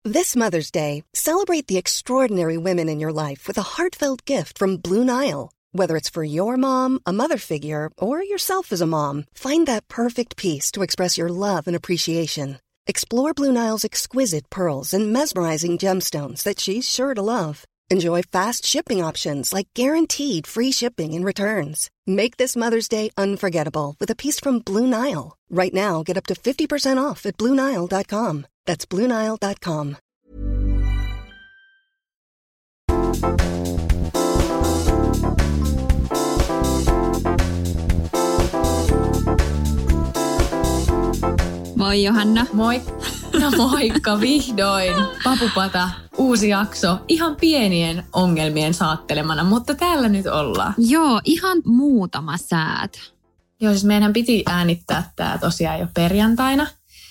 This Mother's Day, celebrate the extraordinary women in your life with a heartfelt gift from Blue Nile. Whether it's for your mom, a mother figure, or yourself as a mom, find that perfect piece to express your love and appreciation. Explore Blue Nile's exquisite pearls and mesmerizing gemstones that she's sure to love. Enjoy fast shipping options like guaranteed free shipping and returns. Make this Mother's Day unforgettable with a piece from Blue Nile. Right now, get up to 50% off at BlueNile.com. That's BlueNile.com. Moi Johanna. Moi. No moikka, vihdoin. Papupata, uusi jakso. Ihan pienien ongelmien saattelemana, mutta täällä nyt ollaan. Joo, ihan muutama säät. Joo, siis meidän piti äänittää tää tosiaan jo perjantaina,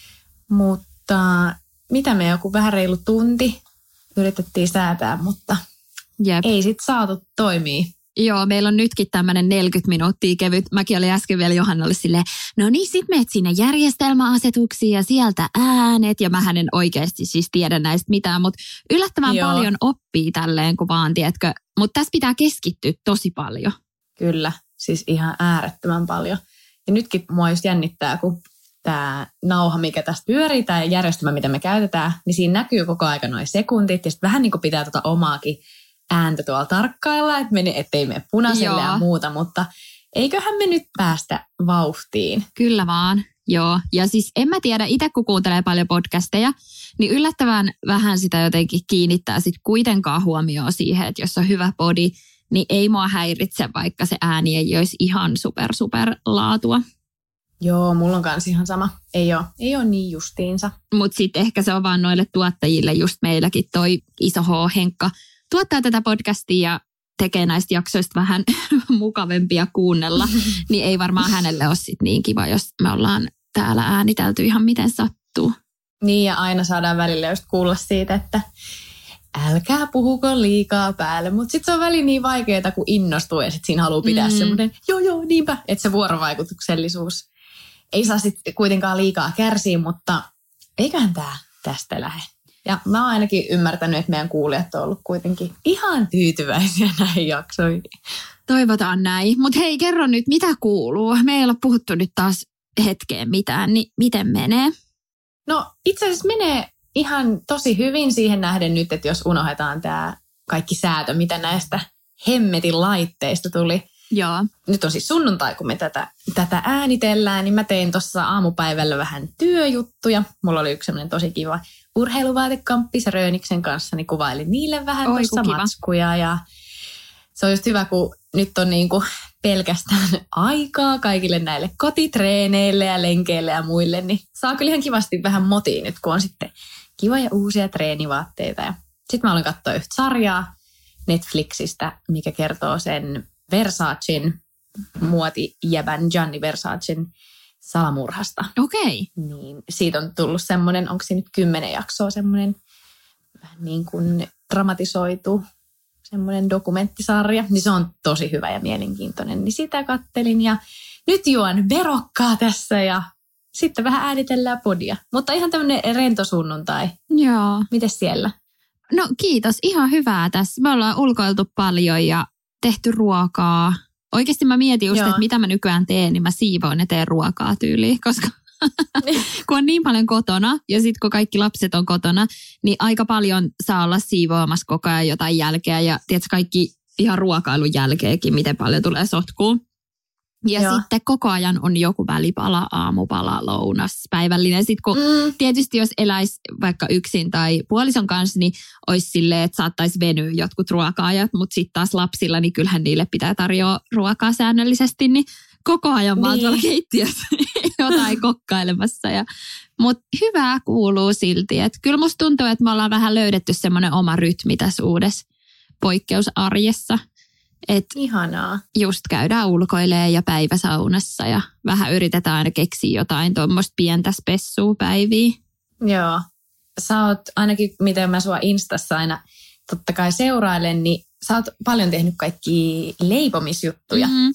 mutta mitä me joku vähän reilu tunti yritettiin säätää, mutta ei sit saatu toimia. Joo, meillä on nytkin tämmöinen 40 minuuttia kevyt. Mäkin olin äsken vielä Johannalle silleen, no niin, sit meet sinne järjestelmäasetuksiin ja sieltä äänet. Ja mähän en oikeasti siis tiedä näistä mitään, mutta yllättävän paljon oppii tälleen, kun vaan, tiedätkö. Mutta tässä pitää keskittyä tosi paljon. Kyllä, siis ihan äärettömän paljon. Ja nytkin mua just jännittää, kun tämä nauha, mikä tästä pyörii, tämä järjestelmä, mitä me käytetään, niin siinä näkyy koko aika noin sekuntit. Ja sitten vähän niin kuin pitää omaakin ääntä tuolla tarkkailla, ettei mene punaiselle ja muuta, mutta eiköhän me nyt päästä vauhtiin. Kyllä vaan, joo. Ja siis en mä tiedä, itse kun kuuntelee paljon podcasteja, niin yllättävän vähän sitä jotenkin kiinnittää sit kuitenkaan huomioon siihen, että jos on hyvä podi, niin ei mua häiritse, vaikka se ääni ei olisi ihan super laatua. Joo, mulla on kanssa ihan sama. Ei ole niin justiinsa. Mutta sitten ehkä se on vaan noille tuottajille, just meilläkin toi Iso H-Henkka, tuottaa tätä podcastia ja tekee näistä jaksoista vähän mukavempia kuunnella, niin ei varmaan hänelle ole sit niin kiva, jos me ollaan täällä äänitelty ihan miten sattuu. Niin ja aina saadaan välillä just kuulla siitä, että älkää puhuko liikaa päälle, mutta sitten se on väliin niin vaikeaa, kun innostuu ja sitten siinä haluaa pitää semmoinen, joo, niinpä, että se vuorovaikutuksellisuus ei saa sitten kuitenkaan liikaa kärsiä, mutta eiköhän tämä tästä lähde. Ja mä oon ainakin ymmärtänyt, että meidän kuulijat on ollut kuitenkin ihan tyytyväisiä näihin jaksoihin. Toivotaan näin. Mutta hei, kerro nyt, mitä kuuluu? Me ei olla puhuttu nyt taas hetkeen mitään, niin miten menee? No itse asiassa menee ihan tosi hyvin siihen nähden nyt, että jos unohdetaan tämä kaikki säätö, mitä näistä hemmetin laitteista tuli. Joo. Nyt on siis sunnuntai, kun me tätä äänitellään, niin mä tein tuossa aamupäivällä vähän työjuttuja. Mulla oli yksi sellainen tosi kiva urheiluvaatekamppis Rööniksen kanssa, niin kuvailin niille vähän tuossa matskuja. Ja se on just hyvä, kun nyt on niinku pelkästään aikaa kaikille näille kotitreeneille ja lenkeille ja muille, niin saa kyllä ihan kivasti vähän motiin nyt, kun on sitten kivoja uusia treenivaatteita. Ja sitten mä aloin katsoa yhtä sarjaa Netflixistä, mikä kertoo sen Versacen muotijävän Gianni Versacen salamurhasta. Okei. Niin siitä on tullut semmoinen, onko se nyt 10 jaksoa semmoinen vähän niin kuin dramatisoitu semmoinen dokumenttisarja. Niin se on tosi hyvä ja mielenkiintoinen. Niin sitä kattelin ja nyt juon verokkaa tässä ja sitten vähän äänitellään podia. Mutta ihan tämmöinen rento sunnuntai. Joo. Mites siellä? No kiitos, ihan hyvää tässä. Me ollaan ulkoiltu paljon ja tehty ruokaa. Oikeasti mä mietin just, että mitä mä nykyään teen, niin mä siivoon ja teen ruokaa tyyliin, koska kun on niin paljon kotona ja sitten kun kaikki lapset on kotona, niin aika paljon saa olla siivoamassa koko ajan jotain jälkeä ja tiedätkö kaikki ihan ruokailun jälkeenkin, miten paljon tulee sotkuun. Ja sitten koko ajan on joku välipala, aamupala, lounas, päivällinen. Sitten kun tietysti jos eläisi vaikka yksin tai puolison kanssa, niin olisi silleen, että saattaisi venyä jotkut ruoka-ajat. Mutta sitten taas lapsilla, niin kyllähän niille pitää tarjoa ruokaa säännöllisesti. Niin koko ajan vaan tuolla keittiössä jotain kokkailemassa. Mutta hyvää kuuluu silti. Että kyllä musta tuntuu, että me ollaan vähän löydetty semmoinen oma rytmi tässä uudessa poikkeusarjessa. Ihanaa. Just käydään ulkoilemaan ja päiväsaunassa ja vähän yritetään aina keksiä jotain tuommoista pientä spessua päiviä. Joo. Sä oot ainakin, miten mä sua Instassa aina totta kai seurailen, niin sä oot paljon tehnyt kaikkia leipomisjuttuja.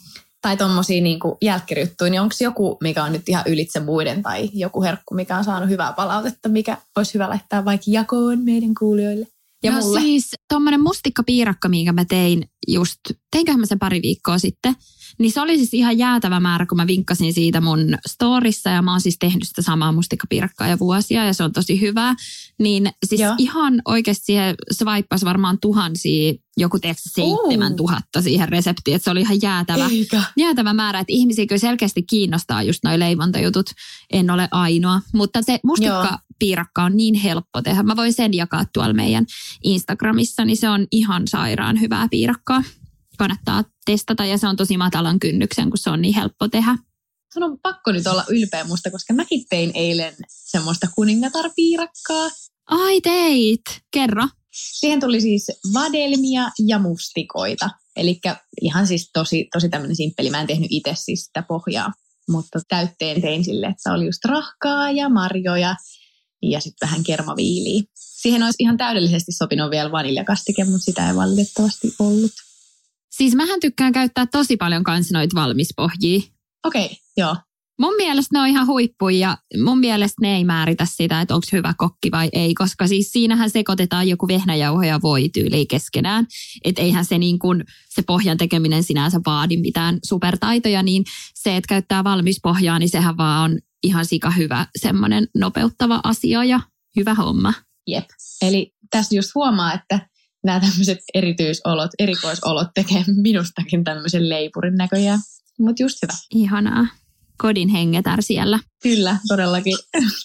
tai tommosia niinku jälkkiryttuja, niin onko joku, mikä on nyt ihan ylitse muiden tai joku herkku, mikä on saanut hyvää palautetta, mikä olisi hyvä laittaa vaikka jakoon meidän kuulijoille ja mulle? Siis tommonen mustikkapiirakka, minkä mä teinköhän mä sen pari viikkoa sitten, niin se oli siis ihan jäätävä määrä, kun mä vinkkasin siitä mun storissa ja mä oon siis tehnyt sitä samaa mustikkapiirakkaa jo vuosia ja se on tosi hyvää. Niin siis ihan oikeasti se vaippasi varmaan tuhansia, joku 7,000 siihen reseptiin, että se oli ihan jäätävä määrä, että ihmisiä kyllä selkeästi kiinnostaa just noi leivontajutut, en ole ainoa. Mutta se mustikkapiirakka on niin helppo tehdä, mä voin sen jakaa tuolla meidän Instagramissa, niin se on ihan sairaan hyvää piirakkaa. Kannattaa testata ja se on tosi matalan kynnyksen, kun se on niin helppo tehdä. Sun on pakko nyt olla ylpeä musta, koska mäkin tein eilen semmoista kuningatarpiirakkaa. Ai teit, kerro. Siihen tuli siis vadelmia ja mustikoita. Eli ihan siis tosi tämmöinen simppeli. Mä en tehnyt itse siis sitä pohjaa, mutta täytteen tein sille, että oli just rahkaa ja marjoja ja sitten vähän kermaviiliä. Siihen olisi ihan täydellisesti sopinut vielä vaniljakastike, mutta sitä ei valitettavasti ollut. Siis mähän tykkään käyttää tosi paljon kans noita valmispohjia. Okei, joo. Mun mielestä ne on ihan huippuja ja mun mielestä ne ei määritä sitä, että onko hyvä kokki vai ei, koska siis siinähän sekoitetaan joku vehnäjauho ja voi tyyliin keskenään. Että eihän se niin kuin se pohjan tekeminen sinänsä vaadi mitään supertaitoja, niin se, että käyttää valmispohjaa, niin sehän vaan on ihan sika hyvä semmoinen nopeuttava asia ja hyvä homma. Jep, eli tässä just huomaa, että nämä tämmöiset erikoisolot tekee minustakin tämmöisen leipurin näköjään. Mutta just hyvä. Ihanaa. Kodin hengetär siellä. Kyllä, todellakin.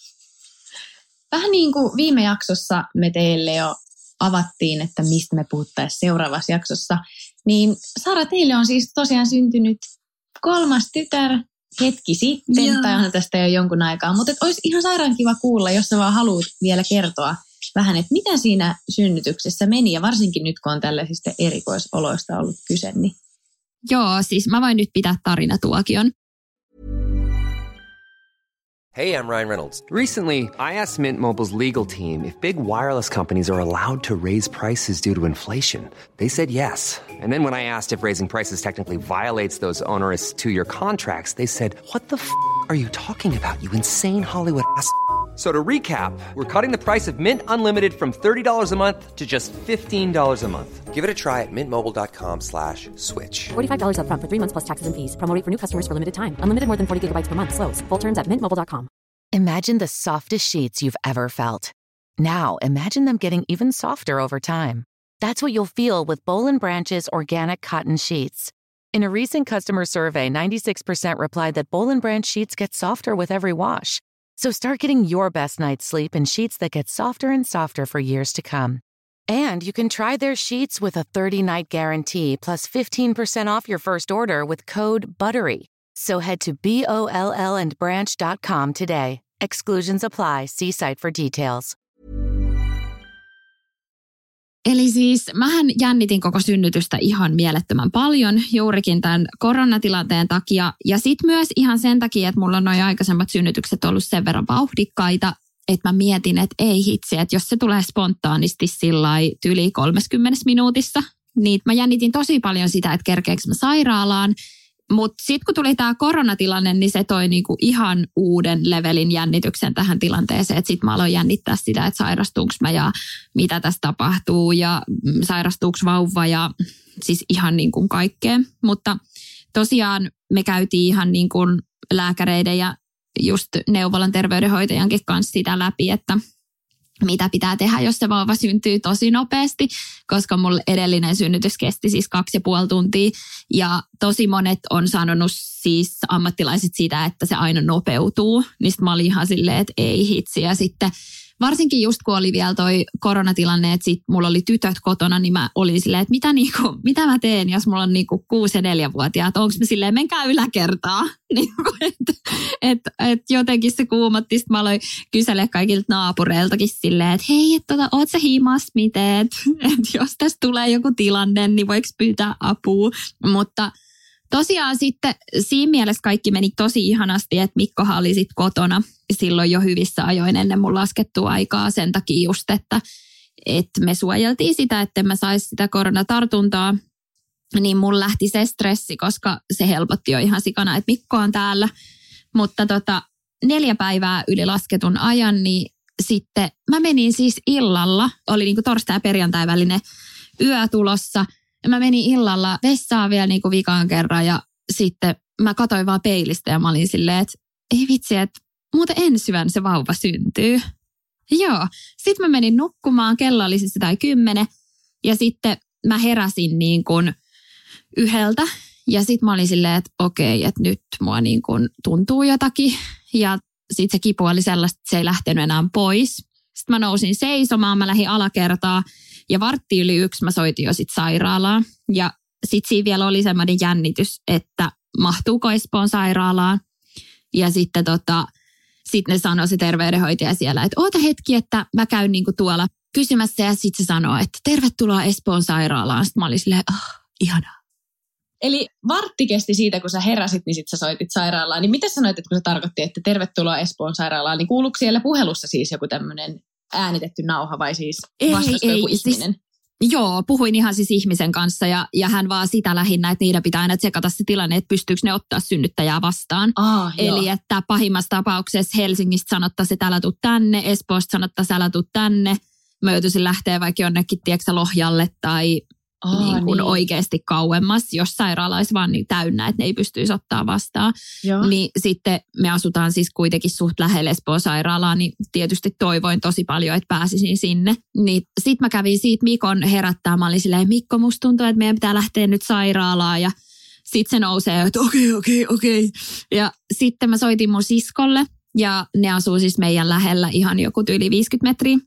Vähän niin kuin viime jaksossa me teille jo avattiin, että mistä me puhuttaisiin seuraavassa jaksossa. Niin Sara, teille on siis tosiaan syntynyt 3. tytär hetki sitten. Jaa. Tai onhan tästä jo jonkun aikaa. Mutta olisi ihan sairaan kiva kuulla, jos sä vaan haluat vielä kertoa vähän, että mitä siinä synnytyksessä meni. Ja varsinkin nyt, kun on tällaisista erikoisoloista ollut kyse, niin joo, siis mä voin nyt pitää tarinatuokion. Hey, I'm Ryan Reynolds. Recently, I asked Mint Mobile's legal team if big wireless companies are allowed to raise prices due to inflation. They said yes. And then when I asked if raising prices technically violates those onerous 2-year contracts, they said, "What the f*** are you talking about, you insane Hollywood ass?" So to recap, we're cutting the price of Mint Unlimited from $30 a month to just $15 a month. Give it a try at mintmobile.com/switch. $45 up front for 3 months plus taxes and fees. Promo rate for new customers for limited time. Unlimited more than 40 gigabytes per month. Slows full terms at mintmobile.com. Imagine the softest sheets you've ever felt. Now imagine them getting even softer over time. That's what you'll feel with Boll & Branch's organic cotton sheets. In a recent customer survey, 96% replied that Boll & Branch sheets get softer with every wash. So start getting your best night's sleep in sheets that get softer and softer for years to come. And you can try their sheets with a 30-night guarantee plus 15% off your first order with code BUTTERY. So head to BOLLandbranch.com today. Exclusions apply. See site for details. Eli siis mähän jännitin koko synnytystä ihan mielettömän paljon juurikin tämän koronatilanteen takia. Ja sitten myös ihan sen takia, että mulla on nuo aikaisemmat synnytykset ollut sen verran vauhdikkaita, että mä mietin, että ei hitsi, että jos se tulee spontaanisti sillai yli 30 minuutissa, niin mä jännitin tosi paljon sitä, että kerkeekö mä sairaalaan. Mutta sitten kun tuli tämä koronatilanne, niin se toi niinku ihan uuden levelin jännityksen tähän tilanteeseen. Että sitten mä aloin jännittää sitä, että sairastuuko mä ja mitä tässä tapahtuu ja sairastuuko vauva ja siis ihan niin kuin kaikkea. Mutta tosiaan me käytiin ihan niin kuin lääkäreiden ja just neuvolan terveydenhoitajankin kanssa sitä läpi, että mitä pitää tehdä, jos se vauva syntyy tosi nopeasti, koska mulla edellinen synnytys kesti siis 2,5 tuntia ja tosi monet on sanonut siis ammattilaiset siitä, että se aina nopeutuu, niin mä olin ihan silleen, että ei hitsi ja sitten varsinkin just kun oli vielä toi koronatilanne, että sit mulla oli tytöt kotona, niin mä olin silleen, että mitä mä teen, jos mulla on 6- ja 4-vuotiaat, onko mä silleen, menkää yläkertaa. Että jotenkin se kuumotti, sit mä aloin kysellä kaikilta naapureiltakin silleen, että hei, oot sä himas miten, että jos tässä tulee joku tilanne, niin voiko pyytää apua, mutta tosiaan sitten siinä mielessä kaikki meni tosi ihanasti, että Mikkohan oli sitten kotona silloin jo hyvissä ajoin ennen mun laskettua aikaa sen takia just, että me suojeltiin sitä, että mä saisi sitä koronatartuntaa. niin mulla lähti se stressi, koska se helpotti jo ihan sikana, että Mikko on täällä. Mutta 4 päivää yli lasketun ajan, niin sitten mä menin siis illalla, oli niin kuin torstai- ja perjantai välinen yö tulossa. Ja mä menin illalla vessaan vielä niin kuin vikaan kerran ja sitten mä katsoin vaan peilistä ja mä olin silleen, että ei vitsi, että muuten ensi yön se vauva syntyy. Joo, sitten mä menin nukkumaan, kello oli siis 10 ja sitten mä heräsin niin kuin 1 ja sitten mä olin silleen, että okei, että nyt mua niin kuin tuntuu jotakin ja sitten se kipu oli sellaista, että se ei lähtenyt enää pois. Sitten mä nousin seisomaan, mä lähdin alakertaa ja 1:15 mä soitin jo sitten sairaalaan. Ja sitten siinä vielä oli semmoinen jännitys, että mahtuuko Espoon sairaalaan. Ja sitten sit ne sanoi se terveydenhoitaja siellä, että oota hetki, että mä käyn niinku tuolla kysymässä. Ja sitten se sanoi, että tervetuloa Espoon sairaalaan. Sitten mä olin silleen, ihanaa. Eli 1 kesti siitä, kun sä heräsit, niin sitten sä soitit sairaalaan. Niin mitä sanoit, että kun se tarkoitti, että tervetuloa Espoon sairaalaan, niin kuuluuko siellä puhelussa siis joku tämmöinen äänitetty nauha vai siis vastasko joku ihminen? Siis, joo, puhuin ihan siis ihmisen kanssa ja hän vaan sitä lähinnä, että niiden pitää aina tsekata se tilanne, että pystyykö ne ottaa synnyttäjää vastaan. Eli että pahimmassa tapauksessa Helsingistä sanottaisiin, että älä tuu tänne, Espoosta sanottaisiin, älä tuu tänne. Mä joutuisin lähteä vaikka jonnekin, tiedätkö, Lohjalle tai niin oikeasti kauemmas, jos sairaala olisi vaan niin täynnä, että ne ei pystyisi ottaa vastaan. Joo. Niin sitten me asutaan siis kuitenkin suht lähellä Espoon sairaalaa, niin tietysti toivoin tosi paljon, että pääsisin sinne. Niin sitten mä kävin siitä Mikon herättää. Mä olin silleen, Mikko, musta tuntuu, että meidän pitää lähteä nyt sairaalaan. Ja sitten se nousee, että okei. Ja sitten mä soitin mun siskolle ja ne asuu siis meidän lähellä ihan joku yli 50 metriä.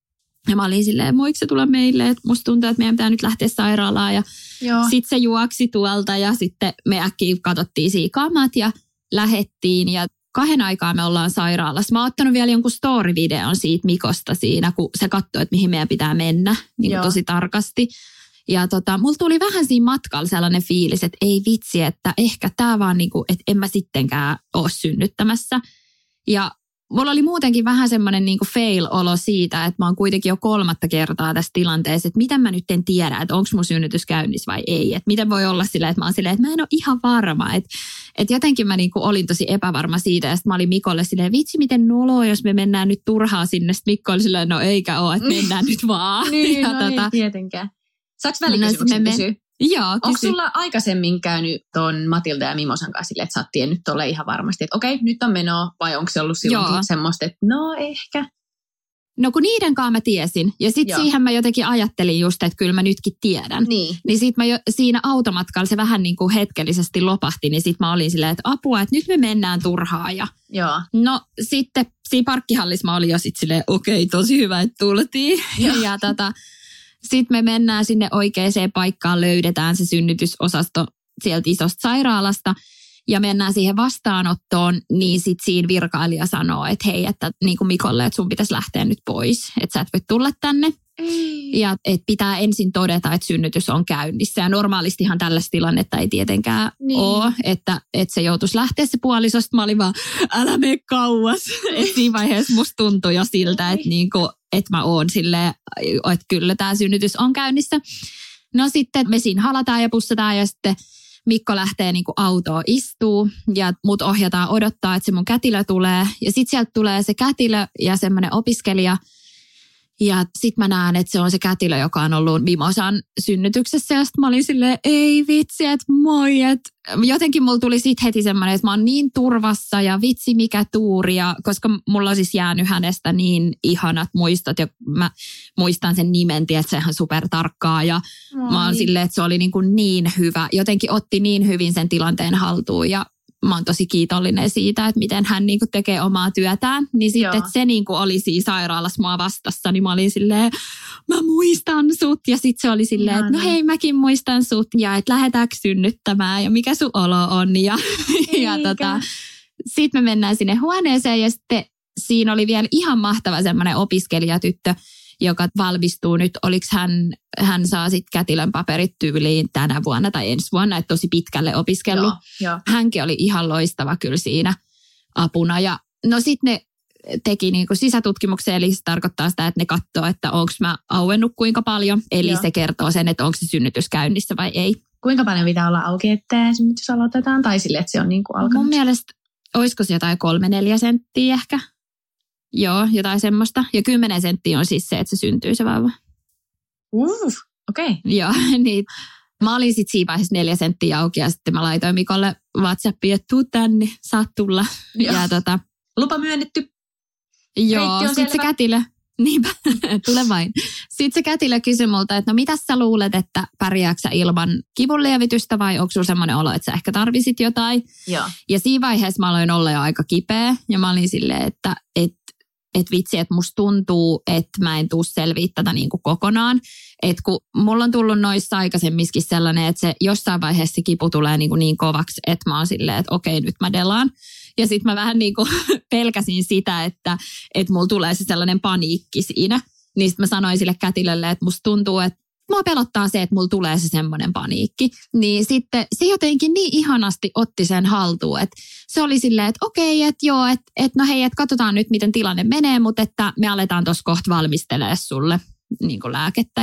Ja mä olin silleen, voiko se tulla meille, että musta tuntuu, että meidän pitää nyt lähteä sairaalaan. Ja sitten se juoksi tuolta ja sitten me äkkiä katsottiin siinä kamat ja lähettiin. Ja 2 aikaa me ollaan sairaalassa. Mä oon ottanut vielä jonkun story-videon siitä Mikosta siinä, kun se katsoi, että mihin meidän pitää mennä niin tosi tarkasti. Ja mulla tuli vähän siinä matkalla sellainen fiilis, että ei vitsi, että ehkä tää vaan niinku, että en mä sittenkään ole synnyttämässä. Ja mulla oli muutenkin vähän semmoinen niinku fail-olo siitä, että mä oon kuitenkin jo 3. kertaa tässä tilanteessa, että miten mä nyt en tiedä, että onko mun synnytys käynnissä vai ei. Että miten voi olla sillä, että mä oon silleen, että mä en ole ihan varma. Että jotenkin mä niinku olin tosi epävarma siitä ja sitten mä olin Mikolle silleen, vitsi miten noloa, jos me mennään nyt turhaan sinne. Sitten Mikko oli silleen, no eikä ole, että mennään nyt vaan. Niin, ja ei tietenkään. Saanko välikysymyksen kysyä? Joo, onko sulla aikaisemmin käynyt ton Matilda ja Mimosan kanssa silleen, että sä oot tiennyt tolle ihan varmasti, että okei, nyt on menoa, vai onko se ollut silloinkin semmoista, että no ehkä? No kun niiden kanssa mä tiesin, ja sitten siihen mä jotenkin ajattelin just, että kyllä mä nytkin tiedän. Niin sit mä siinä automatkalla se vähän niin kuin hetkellisesti lopahti, niin sit mä olin silleen, että apua, että nyt me mennään turhaan. Joo. No sitten siinä parkkihallissa mä olin jo sit silleen, okei, tosi hyvä, että tultiin. Ja sitten me mennään sinne oikeaan paikkaan, löydetään se synnytysosasto sieltä isosta sairaalasta ja mennään siihen vastaanottoon, niin sitten siinä virkailija sanoo, että hei, että niin kuin Mikolle, että sun pitäisi lähteä nyt pois, että sä et voi tulla tänne. Ja että pitää ensin todeta, että synnytys on käynnissä. Ja normaalistihan tällaista tilannetta ei tietenkään ole, että se joutuisi lähteä se puolisosta. Mä olin vaan, älä mene kauas. Että siinä vaiheessa musta tuntui jo siltä, että, niinku, että mä oon silleen, että kyllä tämä synnytys on käynnissä. No sitten me siinä halataan ja pussataan ja sitten Mikko lähtee niinku autoon istuu ja mut ohjataan odottaa, että se mun kätilö tulee. Ja sitten sieltä tulee se kätilö ja semmoinen opiskelija. Ja sit mä näen, että se on se kätilö, joka on ollut Mimosan synnytyksessä. Ja sit mä olin silleen, ei vitsi, että moi. Et jotenkin mulla tuli sit heti semmoinen, että mä oon niin turvassa ja vitsi mikä tuuri. Ja koska mulla on siis jäänyt hänestä niin ihanat muistot ja mä muistan sen nimen, että se on ihan supertarkkaa. Ja mä oon silleen, että se oli niin hyvä. Jotenkin otti niin hyvin sen tilanteen haltuun ja mä oon tosi kiitollinen siitä, että miten hän tekee omaa työtään. Niin sitten, että se oli siinä sairaalassa mua vastassa, niin mä olin silleen, mä muistan sut. Ja sitten se oli silleen, että no hei, mäkin muistan sut. Ja että lähdetäänkö synnyttämään ja mikä sun olo on. Ja sitten me mennään sinne huoneeseen ja sitten siinä oli vielä ihan mahtava semmoinen opiskelijatyttö, joka valmistuu nyt, oliko hän saa sitten kätilön paperit tyyliin tänä vuonna tai ensi vuonna, että tosi pitkälle opiskellut. Joo. Hänkin oli ihan loistava kyllä siinä apuna. Ja no sitten ne teki sisätutkimuksen, eli se tarkoittaa sitä, että ne katsoo, että onko mä auennut kuinka paljon. Eli se kertoo sen, että onko se synnytys käynnissä vai ei. kuinka paljon pitää olla auki, että esimerkiksi jos aloitetaan, tai sille, että se on niin kuin alkanut? Mun mielestä, olisiko se jotain 3-4 senttiä ehkä? Joo, jotain semmoista. Ja 10 senttiä on siis se, että se syntyy se vauva. Okei. Okay. Joo, niin mä olin sitten siinä vaiheessa 4 senttiä auki ja sitten mä laitoin Mikolle WhatsAppiin, että tuu tänne, saat tulla. Ja lupa myönnetty. Joo, sitten se kätilö. Niinpä, tule vain. Sitten se kätilö kysyi multa, että no mitäs sä luulet, että pärjääkö sä ilman kivunlievitystä vai onko sulla semmoinen olo, että sä ehkä tarvisit jotain? Joo. Ja siinä vaiheessa mä aloin olla jo aika kipeä ja mä olin silleen, että vitsi, että musta tuntuu, että mä en tuu selviä tätä niin kuin kokonaan. Että kun mulla on tullut noissa aikaisemmiskin sellainen, että se jossain vaiheessa kipu tulee niin kovaksi, että mä oon silleen, että okei, nyt mä delaan. Ja sitten mä vähän niin kuin pelkäsin sitä, että mulla tulee se sellainen paniikki siinä. Niin sitten mä sanoin sille kätilölle, että musta tuntuu, että mua pelottaa se, että mulla tulee se semmoinen paniikki. Niin sitten se jotenkin niin ihanasti otti sen haltuun, että se oli silleen, että okei, että joo, että no hei, että katsotaan nyt, miten tilanne menee, mutta että me aletaan tuossa kohta valmistelemaan sulle niin kuin lääkettä.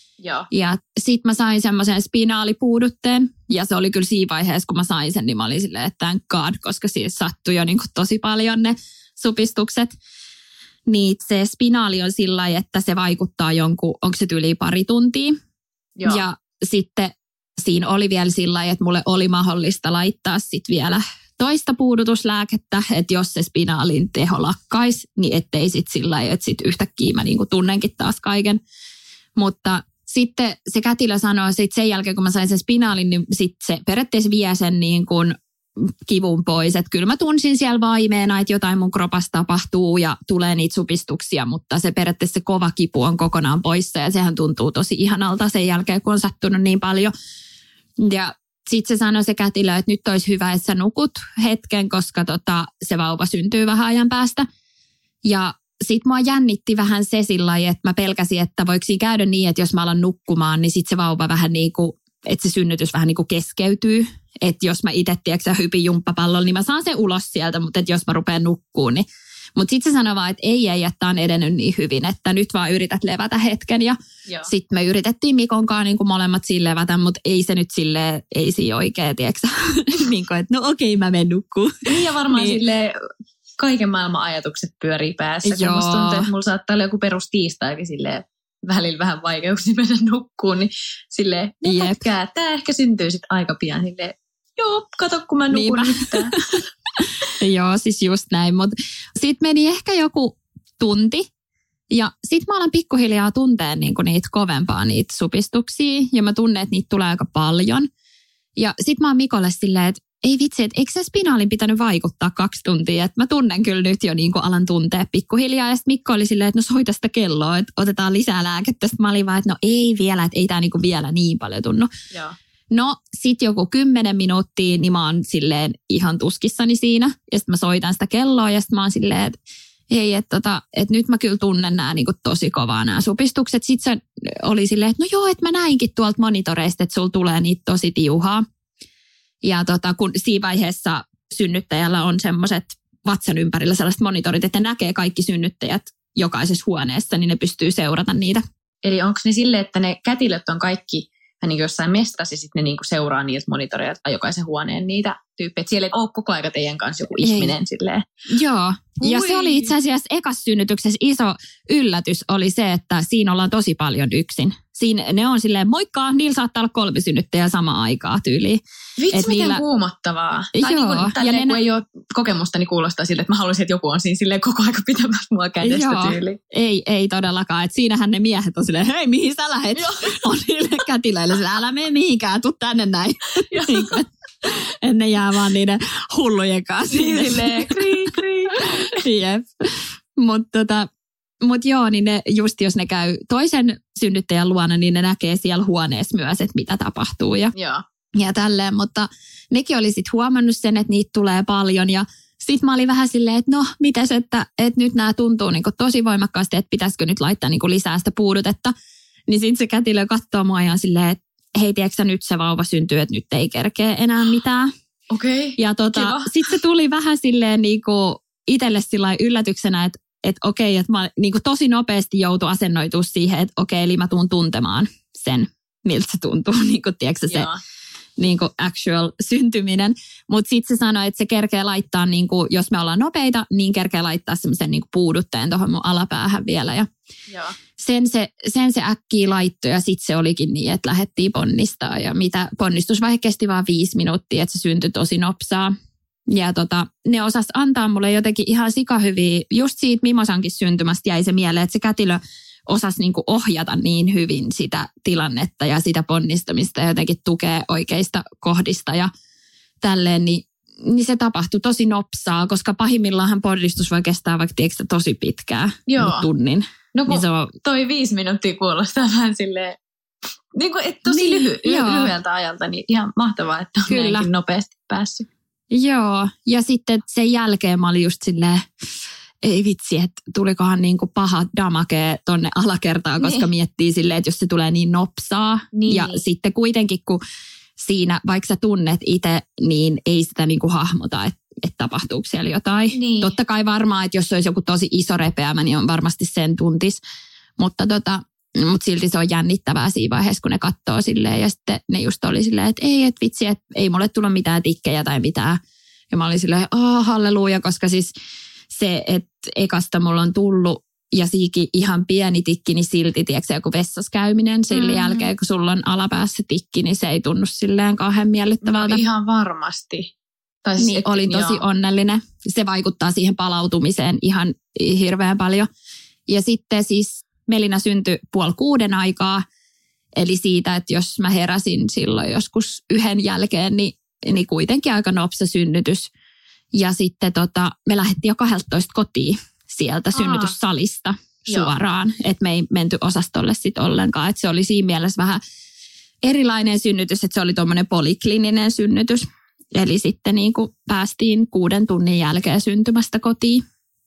Ja sitten mä sain semmoisen spinaalipuudutteen ja se oli kyllä siinä vaiheessa, kun mä sain sen, niin mä olin silleen, että thank God, koska siis sattui jo niin kuin tosi paljon ne supistukset. Niin se spinaali on sillä lailla, että se vaikuttaa jonkun, onko se yli 2 tuntia. Joo. Ja sitten siinä oli vielä sillä lailla, että mulle oli mahdollista laittaa sitten vielä toista puudutuslääkettä, että jos se spinaalin teho lakkaisi, niin ettei sitten sillä lailla, että sitten yhtäkkiä mä niinku tunnenkin taas kaiken. Mutta sitten se kätilö sanoi, että sen jälkeen kun mä sain sen spinaalin, niin sitten se periaatteessa vie sen niin kuin kivun pois. Että kyllä mä tunsin siellä vaimeena, että jotain mun kropassa tapahtuu ja tulee niitä supistuksia, mutta se periaatteessa se kova kipu on kokonaan poissa ja sehän tuntuu tosi ihanalta sen jälkeen, kun on sattunut niin paljon. Ja sitten se sanoi se kätilö, että nyt olisi hyvä, että sä nukut hetken, koska se vauva syntyy vähän ajan päästä. Ja sitten mua jännitti vähän se sillä lailla, että mä pelkäsin, että voiko siinä käydä niin, että jos mä alan nukkumaan, niin sitten se vauva vähän niin kuin, että se synnytys vähän niin kuin keskeytyy. Että jos mä itse, tiedätkö, hypin jumppapallolla, niin mä saan sen ulos sieltä, mutta että jos mä rupean nukkuun, niin. Mutta sitten se sanoi vaan, että ei, että on edennyt niin hyvin, että nyt vaan yrität levätä hetken. Ja sitten me yritettiin Mikon kanssa niin kuin molemmat siinä levätä, mutta ei se nyt silleen, ei siinä oikein, tiedätkö niin kuin, että no okei, mä menen nukkuun. Niin ja varmaan niin. Silleen kaiken maailman ajatukset pyörii päässä. Kun musta tuntuu, että mulla saattaa olla joku perustiistaikin silleen välillä vähän vaikeuksia mennä nukkuun, niin silleen, tämä ehkä syntyy sitten aika pian silleen, joo, kato kun mä nukun yhtään. Joo, siis just näin, mutta sitten meni ehkä joku tunti ja sitten mä alan pikkuhiljaa tunteen niinku niitä kovempaa niitä supistuksia ja mä tunnen, että niitä tulee aika paljon. Ja sitten mä oon Mikolle silleen, että ei vitsi, että eikö se spinaalin pitänyt vaikuttaa 2 tuntia, että mä tunnen kyllä nyt jo niin kuin alan tuntea pikkuhiljaa. Ja sitten Mikko oli silleen, että no soita sitä kelloa, että otetaan lisää lääkettä. Sitten mä olin vaan, että no ei vielä, että ei tää niin kuin vielä niin paljon tunnu. Joo. No sitten joku 10 minuuttia, niin mä oon silleen ihan tuskissani siinä. Ja sitten mä soitan sitä kelloa ja sitten mä oon silleen, että hei, että nyt mä kyllä tunnen nämä niin kuin tosi kovaa nämä supistukset. Sitten se oli silleen, että no joo, että mä näinkin tuolta monitoreista, että sulla tulee niitä tosi tiuhaa. Ja kun siinä vaiheessa synnyttäjällä on semmoiset vatsan ympärillä sellaiset monitorit, että näkee kaikki synnyttäjät jokaisessa huoneessa, niin ne pystyy seurata niitä. Eli onko ne silleen, että ne kätilöt on kaikki niin jossain mestassa ja sitten ne niin seuraa niiltä monitoreilta jokaisen huoneen niitä tyyppejä. Että siellä ei ole koko ajan teidän kanssa joku ihminen silleen. Joo, ja se oli itse asiassa ekassa synnytyksessä iso yllätys oli se, että siinä ollaan tosi paljon yksin. Siinä ne on silleen, moikka, niillä saattaa olla 3 synnyttäjää samaan aikaan tyyliin. Vitsi, miten kuumottavaa. Tai joo, niin tälleen, kun ei ole kokemusta, niin kuulostaa siltä, että mä haluaisin, että joku on siinä silleen koko aika pitämässä mua kädestä tyyliin. Ei todellakaan. Että siinähän ne miehet on silleen, hei, mihin sä lähet? On niille kätilöille silleen, älä mene mihinkään, tuu tänne näin. Että ne jää vaan niiden hullujen kanssa. Silleen, krii. Jep. Mutta joo, niin ne just jos ne käy toisen synnyttäjän luona, niin ne näkee siellä huoneessa myös, että mitä tapahtuu ja tälleen. Mutta nekin oli sitten huomannut sen, että niitä tulee paljon ja sitten mä olin vähän silleen, että no mites, että nyt nämä tuntuu niinku tosi voimakkaasti, että pitäisikö nyt laittaa niinku lisää sitä puudutetta. Niin sitten se kätilö katsoo mua ja silleen, että hei, tiedätkö nyt se vauva syntyy, että nyt ei kerkeä enää mitään. Okei, ja sitten se tuli vähän silleen niinku itselle sillä yllätyksenä, että okei, että mä niinku tosi nopeasti joutui asennoitua siihen, että okei, eli mä tuun tuntemaan sen, miltä se tuntuu, niinku tiedätkö se niinku actual syntyminen. Mutta sitten se sanoi, että se kerkee laittaa, niinku, jos me ollaan nopeita, niin kerkee laittaa semmoisen niinku puudutteen tuohon mun alapäähän vielä. Ja sen se äkkiä laittoi ja sitten se olikin niin, että lähdettiin ponnistaa. Ja mitä ponnistusvaihe kesti vaan 5 minuuttia, että se syntyi tosi nopsaa. Ja ne osas antaa mulle jotenkin ihan sikahyviä, just siitä Mimosankin syntymästä jäi se mieleen, että se kätilö osasi niinku ohjata niin hyvin sitä tilannetta ja sitä ponnistamista ja jotenkin tukea oikeista kohdista ja tälleen, niin se tapahtui tosi nopsaa, koska pahimmillaan ponnistus voi kestää vaikka tosi pitkään, tunnin. No kun niin se on... toi 5 minuuttia kuulostaa vähän silleen, niin kuin, tosi lyhyeltä ajalta, niin ihan mahtavaa, että on näinkin nopeasti päässyt. Joo, ja sitten sen jälkeen mä olin just silleen, ei vitsi, että tulikohan niinku paha damage tonne alakertaan, koska miettii silleen, että jos se tulee niin nopsaa. Niin. Ja sitten kuitenkin, kun siinä, vaikka sä tunnet itse, niin ei sitä niinku hahmota, että tapahtuuko siellä jotain. Niin. Totta kai varmaan, että jos se olisi joku tosi iso repeämä, niin on varmasti sen tuntis. Mutta silti se on jännittävää siinä vaiheessa, kun ne katsoo silleen. Ja sitten ne just oli silleen, että ei, että vitsi, että ei mulle tullut mitään tikkejä tai mitään. Ja mä olin silleen, halleluja, koska siis se, että ekasta mulla on tullut ja siikin ihan pieni tikki, niin silti, tiedätkö, joku vessassa käyminen sillä jälkeen, kun sulla on alapäässä tikki, niin se ei tunnu silleen kauhean miellyttävältä. No ihan varmasti. Siis niin, olin tosi onnellinen. Se vaikuttaa siihen palautumiseen ihan hirveän paljon. Ja sitten siis Melina syntyi 5:30 aikaa, eli siitä, että jos mä heräsin silloin joskus 1 jälkeen, niin kuitenkin aika nopsa synnytys. Ja sitten me lähdettiin jo 12 kotiin sieltä synnytyssalista suoraan. Että me ei menty osastolle sitten ollenkaan. Että se oli siinä mielessä vähän erilainen synnytys, että se oli tuommoinen poliklininen synnytys. Eli sitten niin kuin päästiin 6 tunnin jälkeen syntymästä kotiin.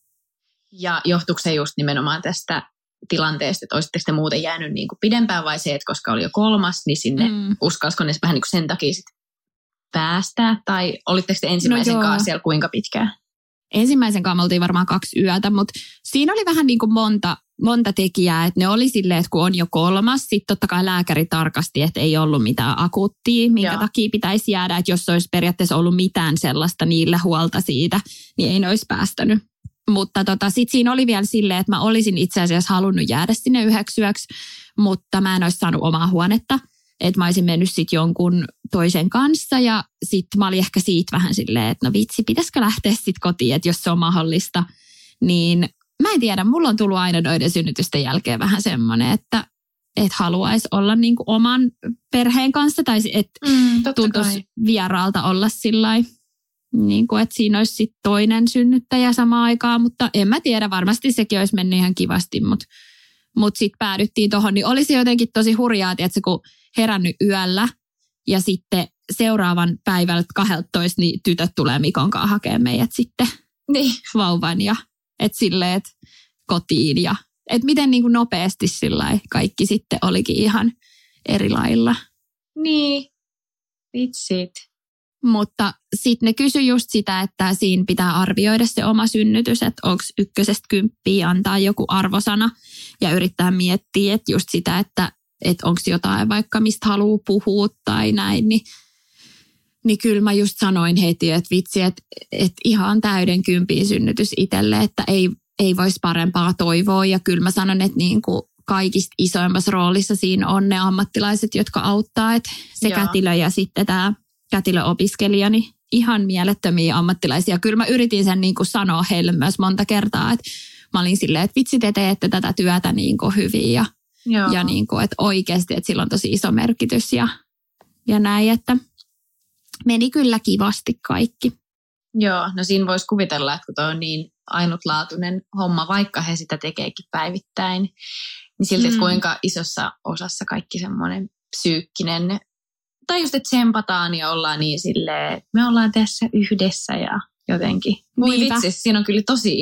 Ja johtuiko se just nimenomaan tästä tilanteesta, että olisitteko te muuten jäänyt niin kuin pidempään vai se, että koska oli jo 3, niin sinne uskalsiko ne vähän niin kuin sen takia sitten päästää? Tai olitteko te ensimmäisen kanssa siellä kuinka pitkään? Ensimmäisen kanssa me oltiin varmaan 2 yötä, mutta siinä oli vähän niin kuin monta tekijää. Että ne oli silleen, että kun on jo 3, sitten totta kai lääkäri tarkasti, että ei ollut mitään akuuttia, minkä takia pitäisi jäädä. Että jos olisi periaatteessa ollut mitään sellaista niillä huolta siitä, niin ei ne olisi päästänyt. Mutta sitten siinä oli vielä silleen, että mä olisin itse asiassa halunnut jäädä sinne 9 yöksi, mutta mä en olisi saanut omaa huonetta. Että mä olisin mennyt sitten jonkun toisen kanssa ja sitten mä olin ehkä siitä vähän silleen, että no vitsi, pitäisikö lähteä sitten kotiin, että jos se on mahdollista. Niin mä en tiedä, mulla on tullut aina noiden synnytysten jälkeen vähän semmoinen, että haluaisi olla niinku oman perheen kanssa tai että tuntuisi vieraalta olla sillain. Niin kuin, että siinä olisi sitten toinen synnyttäjä samaan aikaan, mutta en mä tiedä, varmasti sekin olisi mennyt ihan kivasti, mutta sitten päädyttiin tuohon, niin olisi jotenkin tosi hurjaa, että kun herännyt yöllä ja sitten seuraavan päivällä 12, niin tytöt tulee Mikon kanssa hakemaan meidät sitten vauvan ja että silleen, että kotiin ja että miten niin kuin nopeasti sillai kaikki sitten olikin ihan eri lailla. Niin, vitsit. Mutta sitten ne kysyi just sitä, että siinä pitää arvioida se oma synnytys, että onko 1–10 antaa joku arvosana ja yrittää miettiä, että just sitä, että onko jotain vaikka mistä haluaa puhua tai näin, niin kyllä mä just sanoin heti, että vitsi, että ihan täyden 10 synnytys itselle, että ei voisi parempaa toivoa ja kyllä mä sanon, että niin kuin kaikista isoimmassa roolissa siinä on ne ammattilaiset, jotka auttaa, että se kätilö ja sitten tämä kätilöopiskelija, niin ihan mielettömiä ammattilaisia. Kyllä mä yritin sen niin kuin sanoa heille myös monta kertaa, että mä olin silleen, että vitsi te teette tätä työtä niin kuin hyvin ja niin kuin, että oikeasti, että sillä on tosi iso merkitys ja näin, että meni kyllä kivasti kaikki. Joo, no siinä voisi kuvitella, että kun toi on niin ainutlaatuinen homma, vaikka he sitä tekeekin päivittäin, niin silti, että kuinka isossa osassa kaikki semmoinen psyykkinen, tai just, että tsempataan ja ollaan niin silleen, me ollaan tässä yhdessä ja jotenkin. Voi vitsi, siinä on kyllä tosi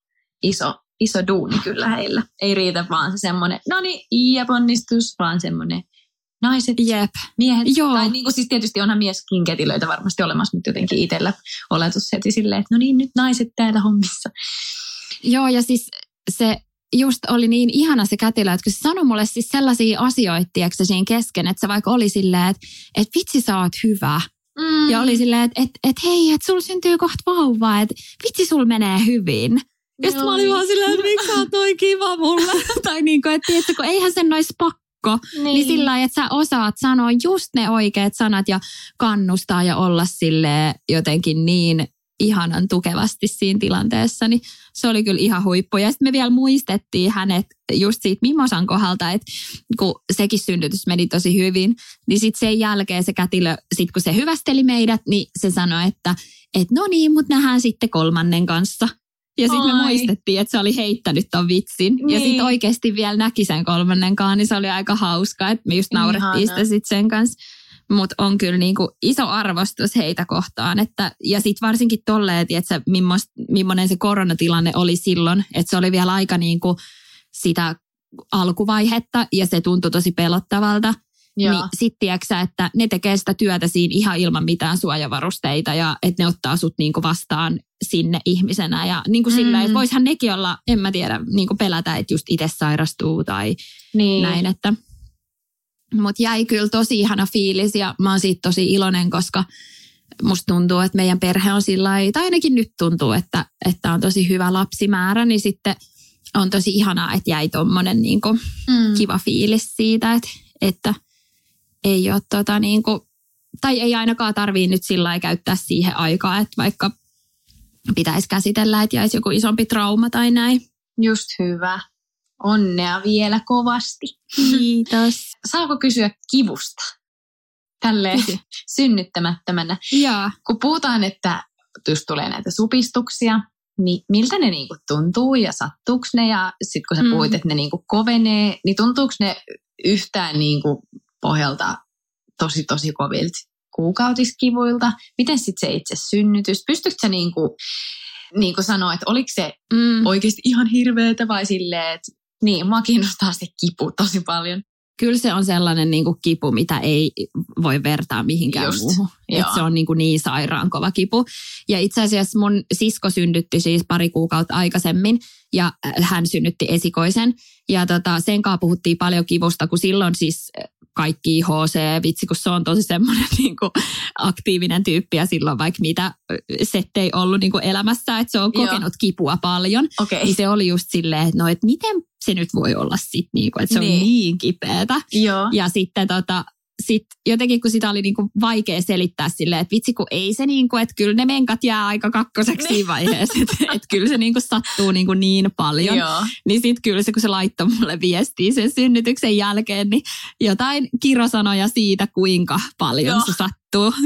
iso duuni kyllä heillä. Ei riitä vaan se semmoinen, no niin, ja ponnistus, vaan semmoinen naiset, miehet. Joo. Tai niin kuin siis tietysti onhan mieskin kätilöitä varmasti olemassa, mutta jotenkin itsellä oletus heti silleen, että no niin, nyt naiset täällä hommissa. Joo, ja siis se just oli niin ihana se kätilö, että kun se sanoi mulle siis sellaisia asioita, tiedätkö, siinä kesken, että se vaikka oli silleen, että vitsi sä oot hyvä. Ja oli silleen, että hei, että sulla syntyy kohta vauva, että vitsi sulla menee hyvin. Ja sitten mä olin vaan silleen, että miksi sä oot noin kiva mulle? Tai niin kuin, että tiedätkö, kun eihän sen nois pakko. Niin sillä lailla, että sä osaat sanoa just ne oikeat sanat ja kannustaa ja olla silleen jotenkin niin ihanan tukevasti siinä tilanteessa, niin se oli kyllä ihan huippu. Ja sitten me vielä muistettiin hänet just siitä Mimosan kohdalta, että kun sekin synnytys meni tosi hyvin, niin sitten sen jälkeen se kätilö, sit kun se hyvästeli meidät, niin se sanoi, että no niin, mutta nähdään sitten 3. kanssa. Ja sitten me muistettiin, että se oli heittänyt ton vitsin. Niin. Ja sitten oikeasti vielä näki sen 3. niin se oli aika hauska, että me just naurettiin sitä sitten sen kanssa. Mutta on kyllä niinku iso arvostus heitä kohtaan. Ja sitten varsinkin tolleen, että millainen se koronatilanne oli silloin. Että se oli vielä aika niinku sitä alkuvaihetta ja se tuntui tosi pelottavalta. Joo. Niin sitten tiedätkö että ne tekee sitä työtä siinä ihan ilman mitään suojavarusteita ja että ne ottaa sut niinku vastaan sinne ihmisenä. Ja niinku sillä, että voisihan nekin olla, en mä tiedä, niinku pelätä, että just itse sairastuu tai näin, että... Mutta jäi kyllä tosi ihana fiilis ja mä oon siitä tosi iloinen, koska musta tuntuu, että meidän perhe on sillä lailla, tai ainakin nyt tuntuu, että on tosi hyvä lapsimäärä, niin sitten on tosi ihanaa, että jäi tommonen niinku kiva fiilis siitä, että ei ole niinku, tai ei ainakaan tarvii nyt sillä lailla käyttää siihen aikaa, että vaikka pitäisi käsitellä, että jäisi joku isompi trauma tai näin. Just hyvä. Onnea vielä kovasti. Kiitos. Saako kysyä kivusta? Tälleen synnyttämättömänä. Joo. Kun puhutaan, että jos tulee näitä supistuksia, niin miltä ne niinku tuntuu ja sattuuko ne? Ja sitten kun sä puhuit, että ne niinku kovenee, niin tuntuuko ne yhtään niinku pohjalta tosi kovilta kuukautiskivuilta? Miten sitten se itse synnytys? Pystytkö sä niinku sanoa, että oliko se oikeasti ihan hirveetä vai silleen, että niin, mua kiinnostaa se kipu tosi paljon. Kyllä se on sellainen niinku kipu, mitä ei voi vertaa mihinkään muuhun. Että se on niin sairaan kova kipu. Ja itse asiassa mun sisko synnytti siis 2 kuukautta aikaisemmin ja hän synnytti esikoisen. Ja sen kanssa puhuttiin paljon kivusta, kun silloin siis kaikki HC, vitsi kun se on tosi semmoinen niinku aktiivinen tyyppi ja silloin vaikka mitä settei ollut niinku elämässä, että se on kokenut kipua paljon. Okay. Niin se oli just silleen, että no, että miten se nyt voi olla sitten niinku, että se on niin kipeätä. Joo. Ja sitten jotenkin kun sitä oli niinku vaikea selittää silleen, että vitsi kun ei se niinku, että kyllä ne menkat jää aika kakkoseksi siinä vaiheessa, että kyllä se niinku sattuu niinku niin paljon. Joo. Niin sitten kyllä se, kun se laittoi mulle viestiä sen synnytyksen jälkeen, niin jotain kirosanoja siitä, kuinka paljon se sattuu.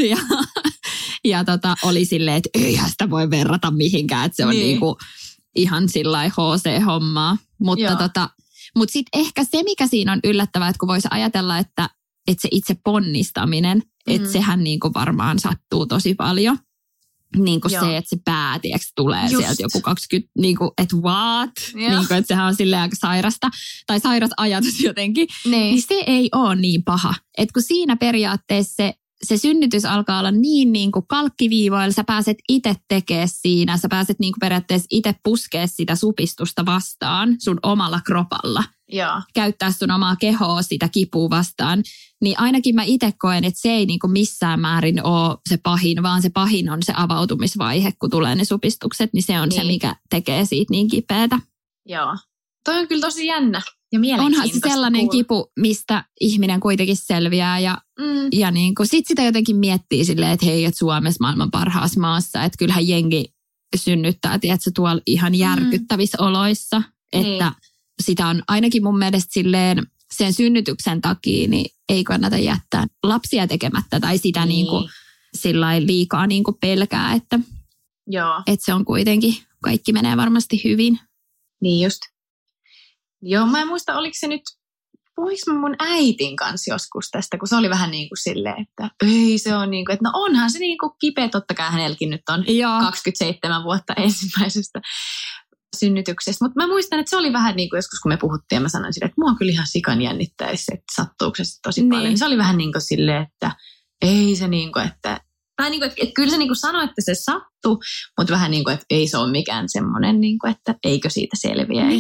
Ja oli silleen, että eihän sitä voi verrata mihinkään, että se on niinku ihan sillai HC-hommaa. Mutta sitten ehkä se, mikä siinä on yllättävää, että kun voisi ajatella, että se itse ponnistaminen, että sehän niinku varmaan sattuu tosi paljon. Niinku se, että se pää, tulee sieltä joku 20, niinku, että what? Niinku, että sehän on silleen aika sairasta, tai sairas ajatus jotenkin. Niin se ei ole niin paha. Että kun siinä periaatteessa se synnytys alkaa olla niin kuin kalkkiviivoilla, sä pääset itse tekemään siinä, sä pääset niin kuin periaatteessa itse puskea sitä supistusta vastaan sun omalla kropalla. Joo. Käyttää sun omaa kehoa sitä kipua vastaan. Niin ainakin mä itse koen, että se ei niin kuin missään määrin ole se pahin, vaan se pahin on se avautumisvaihe, kun tulee ne supistukset, niin se on se, mikä tekee siitä niin kipeätä. Joo. Toi on kyllä tosi jännä ja mielenkiintoista. Onhan se sellainen kipu, mistä ihminen kuitenkin selviää ja niin kuin sit sitä jotenkin miettii silleen, että hei, että Suomessa maailman parhaassa maassa, että kyllähän jengi synnyttää, tiedätkö, tuolla ihan järkyttävissä oloissa, että sitä on ainakin mun mielestä silleen sen synnytyksen takia, niin ei kannata jättää lapsia tekemättä tai sitä niin kuin sillain liikaa niin kuin pelkää, että se on kuitenkin, kaikki menee varmasti hyvin. Niin just. Joo, mä en muista, oliko se nyt, puhuinko mä mun äitin kanssa joskus tästä, kun se oli vähän niin kuin silleen, että ei se on niin kuin, että no onhan se niin kuin kipeä, totta kai hänelläkin nyt on 27 vuotta ensimmäisestä synnytyksestä. Mutta mä muistan, että se oli vähän niin kuin joskus, kun me puhuttiin ja mä sanoin sille, että mua kyllä ihan sikan jännittäisi, että sattuuko se tosi paljon. Niin se oli vähän niin kuin silleen, että ei se niin kuin, että tai niin kuin, että kyllä se niin kuin sanoi, että se sattuu, mutta vähän niin kuin, että ei se ole mikään semmoinen, niin kuin, että eikö siitä selviäisi.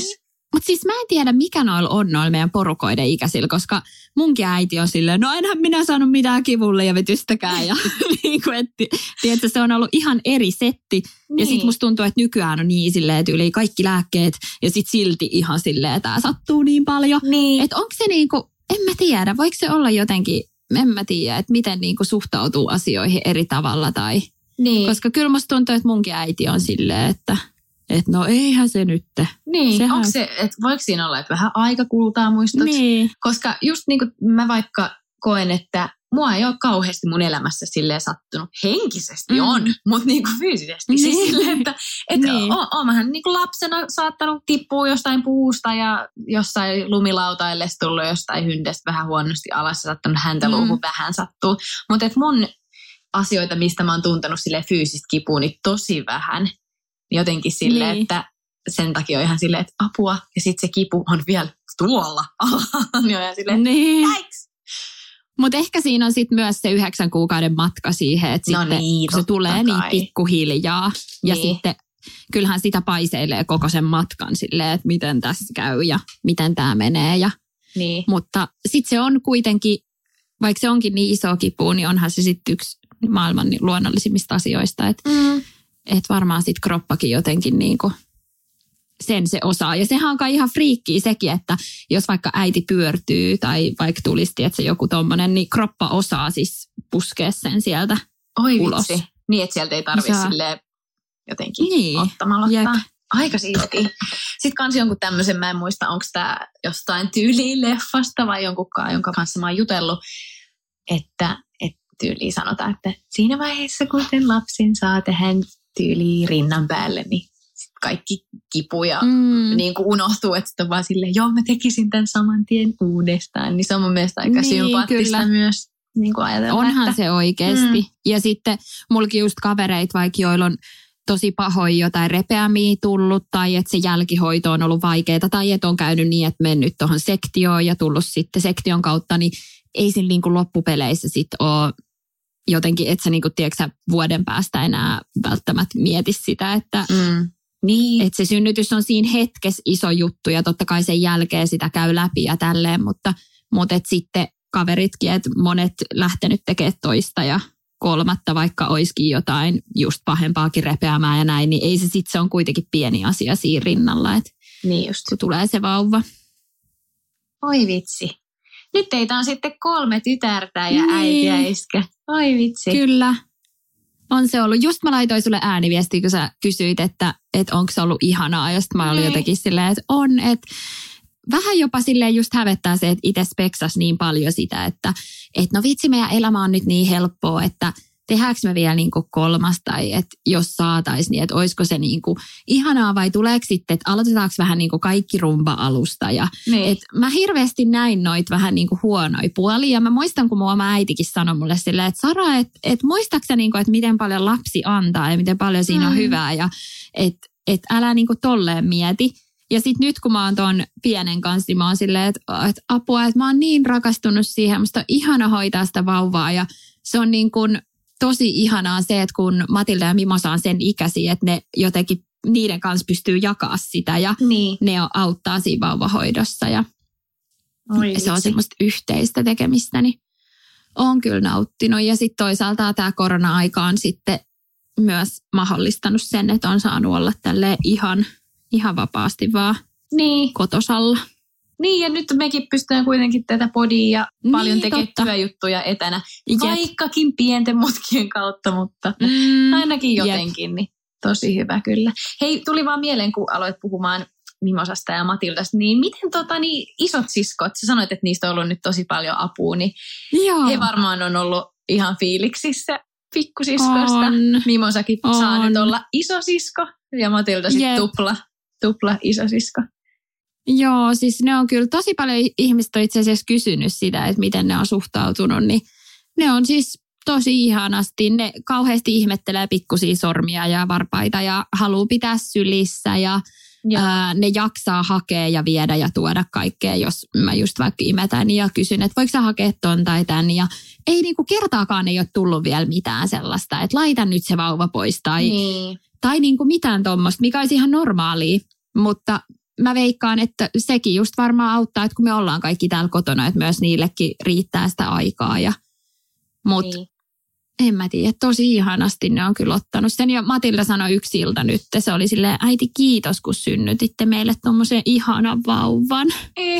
Mutta siis mä en tiedä, mikä noilla meidän porukoiden ikäisillä, koska munkin äiti on silleen, no enhän minä saanut mitään kivulle ja vetystäkään. Ja niin kuin, tiedätkö, se on ollut ihan eri setti. Niin. Ja sit musta tuntuu, että nykyään on niin silleen, että yli kaikki lääkkeet ja sit silti ihan silleen, että tää sattuu niin paljon. Niin. Että onko se niinku, en mä tiedä, voiko se olla jotenkin, en mä tiedä, että miten niinku suhtautuu asioihin eri tavalla tai... Niin. Koska kyllä musta tuntuu, että munkin äiti on silleen, että no eihän se nyt. Niin, sehän... onko se, että voiko siinä olla, että vähän aikakultaa muistot? Niin. Koska just niin kuin mä vaikka koen, että mua ei ole kauheasti mun elämässä silleen sattunut. Henkisesti on, mutta niin kuin fyysisesti. Niin. Siis silleen, että niin. Oon mähän niin kuin lapsena saattanut tippua jostain puusta ja jossain lumilautaille tullut jostain hyndestä vähän huonosti alas. Saattanut häntä luuhun vähän sattuu. Mutta että mun asioita, mistä mä oon tuntenut silleen fyysistä kipua, niin tosi vähän. Jotenkin silleen, niin. Että sen takia on ihan silleen, että apua. Ja sitten se kipu on vielä tuolla alhaalla. Ja silleen, jäiks! Mutta ehkä siinä on sitten myös se 9 kuukauden matka siihen, että no sitten niin, kun se tulee niin pikkuhiljaa. Ja sitten kyllähän sitä paiseilee koko sen matkan silleen, että miten tässä käy ja miten tämä menee. Ja, niin. Mutta sitten se on kuitenkin, vaikka se onkin niin iso kipu, niin onhan se sitten yksi maailman luonnollisimmista asioista, että että varmaan sitten kroppakin jotenkin niinku sen se osaa. Ja sehän on kai ihan friikkiä sekin, että jos vaikka äiti pyörtyy tai vaikka tulisi, että se joku tommonen, niin kroppa osaa siis puskea sen sieltä ulos. Vitsi. Niin, että sieltä ei tarvitse silleen jotenkin ottamalla ottaa. Aika siistiä. Sitten kans jonkun tämmöisen, mä en muista, onko tämä jostain tyyliin leffasta vai jonkunkaan, jonka kanssa mä oon jutellut, että tyyliin sanotaan, että siinä vaiheessa, kun lapsen saa tähän tyyliin rinnan päälle, niin kaikki kipu ja niin kuin unohtuu, että sitten on vaan silleen, joo mä tekisin tämän saman tien uudestaan. Niin se on mun mielestä aika sympaattista kyllä. Myös niin kuin ajatella. Onhan se oikeasti. Ja sitten mullakin just kavereita, vaikka joilla on tosi pahoin jotain repeämiä tullut tai että se jälkihoito on ollut vaikeaa tai että on käynyt niin, että mennyt tuohon sektioon ja tullut sitten sektion kautta, niin ei siinä niin kuin loppupeleissä sitten ole jotenkin, että sä niin kuin, tiedätkö, vuoden päästä enää välttämättä mieti sitä, että että se synnytys on siinä hetkessä iso juttu ja totta kai sen jälkeen sitä käy läpi ja tälleen, mutta että sitten kaveritkin, että monet lähtenyt tekemään toista ja kolmatta, vaikka olisikin jotain just pahempaakin repeämää ja näin, niin ei se sitten, se on kuitenkin pieni asia siinä rinnalla, että niin just. Kun tulee se vauva. Oi vitsi. Nyt teitä on sitten 3 tytärtä ja äiti ja iskä. Oi vitsi. Kyllä. On se ollut. Just mä laitoin sulle ääniviestiä, kun sä kysyit, että onko se ollut ihanaa. Ja sitten mä olin jotenkin silleen, että on. Että vähän jopa silleen just hävettää se, että itse speksas niin paljon sitä, että no vitsi, meidän elämä on nyt niin helppoa, että tehdäänkö me vielä niin kuin 3 tai että jos saataisiin, niin että olisiko se niin kuin ihanaa vai tuleeko sitten, että aloitetaanko vähän niin kuin kaikki rumba-alusta. Ja että mä hirveästi näin noit vähän niin kuin huonoja puolia ja mä muistan, kun mun oma äitikin sanoi mulle silleen, että Sara, että muistaaksä niin kuin, että miten paljon lapsi antaa ja miten paljon siinä on hyvää ja että älä niin kuin tolleen mieti. Ja sitten nyt, kun mä oon ton pienen kanssa, niin mä oon silleen, että apua, että mä oon niin rakastunut siihen, musta on ihana hoitaa sitä vauvaa ja se on niin kuin tosi ihanaa se, että kun Matilda ja Mimosa on sen ikäisiä, että ne jotenkin niiden kanssa pystyy jakaa sitä ja ne auttaa siinä vauvahoidossa ja se on semmoista yhteistä tekemistä, niin oon kyllä nauttinut. Ja sitten toisaalta tämä korona-aika on sitten myös mahdollistanut sen, että on saanut olla tälleen ihan vapaasti vaan kotosalla. Niin, ja nyt mekin pystytään kuitenkin tätä podia ja paljon tekemään työjuttuja etänä. Vaikkakin pienten mutkien kautta, mutta ainakin jotenkin, niin tosi hyvä kyllä. Hei, tuli vaan mieleen, kun aloit puhumaan Mimosasta ja Matildasta, niin miten isot siskot, sä sanoit, että niistä on ollut nyt tosi paljon apua, niin he varmaan on ollut ihan fiiliksissä pikkusiskosta. Mimosakin saa nyt olla isosisko ja Matilda sitten tupla isosisko. Joo, siis ne on kyllä tosi paljon ihmiset on itse asiassa kysynyt sitä, että miten ne on suhtautunut, niin ne on siis tosi ihanasti. Ne kauheasti ihmettelee pikkusia sormia ja varpaita ja haluaa pitää sylissä ja ne jaksaa hakea ja viedä ja tuoda kaikkea, jos mä just vaikka imetän ja kysyn, että voiko sä hakea ton tai tän ja ei niinku kertaakaan ei ole tullut vielä mitään sellaista, että laita nyt se vauva pois tai niinku mitään tuommoista, mikä olisi ihan normaalia, mutta mä veikkaan, että sekin just varmaan auttaa, että kun me ollaan kaikki täällä kotona, että myös niillekin riittää sitä aikaa. Mutta Niin. en mä tiedä, tosi ihanasti ne on kyllä ottanut sen. Ja Matilda sanoi yksi ilta nyt, se oli silleen, äiti kiitos kun synnytitte meille tommosen ihanan vauvan.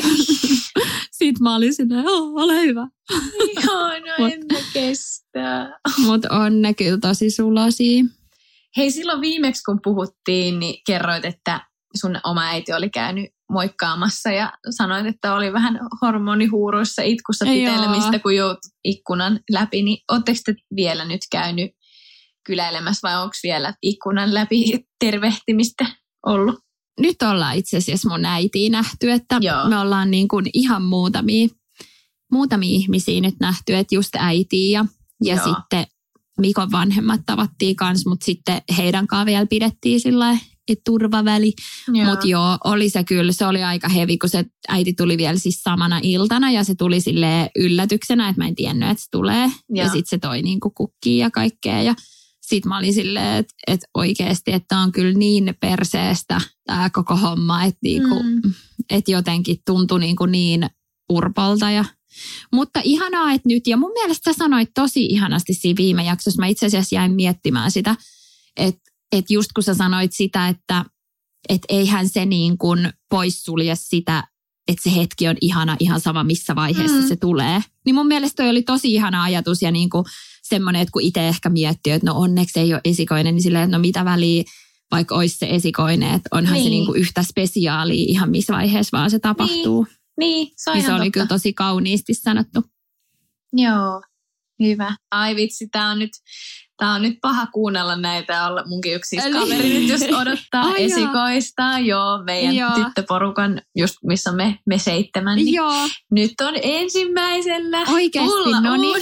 Sitten mä olin silleen, ole hyvä. Ihana, en mä kestä. Mutta on ne kyllä tosi sulosia. Hei, silloin viimeksi kun puhuttiin, niin kerroit, että sun oma äiti oli käynyt moikkaamassa ja sanoit, että oli vähän hormonihuuruissa itkussa pitelemistä, kun joutui ikkunan läpi. Niin ootteko te vielä nyt käynyt kyläilemässä vai onko vielä ikkunan läpi tervehtimistä ollut? Nyt ollaan itse asiassa mun äitiä nähty, että me ollaan niin kuin ihan muutamia ihmisiä nyt nähty, että just äitiä ja sitten Mikon vanhemmat tavattiin kanssa, mutta sitten heidän kanssa vielä pidettiin sillä turvaväli. Mutta oli se kyllä, se oli aika hevi, kun se äiti tuli vielä siis samana iltana ja se tuli silleen yllätyksenä, että mä en tiennyt, että se tulee. Ja sitten se toi niinku kukkia ja kaikkea ja sitten mä olin silleen, että oikeasti, että on kyllä niin perseestä tämä koko homma, että niinku, et jotenkin tuntui niin urpolta. Mutta ihanaa, että nyt, ja mun mielestä sä sanoit tosi ihanasti siinä viime jaksossa, mä itse asiassa jäin miettimään sitä, että just kun sä sanoit sitä, että eihän se niin kuin poissulje sitä, että se hetki on ihana ihan sama missä vaiheessa se tulee. Niin mun mielestä toi oli tosi ihana ajatus ja niin kuin semmoinen, että kun itse ehkä miettii, että no onneksi ei ole esikoinen, niin silleen, että no mitä väliä, vaikka olisi se esikoinen, että onhan se niin kuin yhtä spesiaalia ihan missä vaiheessa vaan se tapahtuu. Niin, se on ihan se oli totta. kyllä tosi kauniisti sanottu. Joo, hyvä. Ai vitsi, tää on nyt paha kuunnella näitä. Olla munkin yksi kaveri nyt just odottaa esikoista. Meidän tyttöporukan, just missä me 7. Niin nyt on ensimmäisellä. Oikeesti, no niin.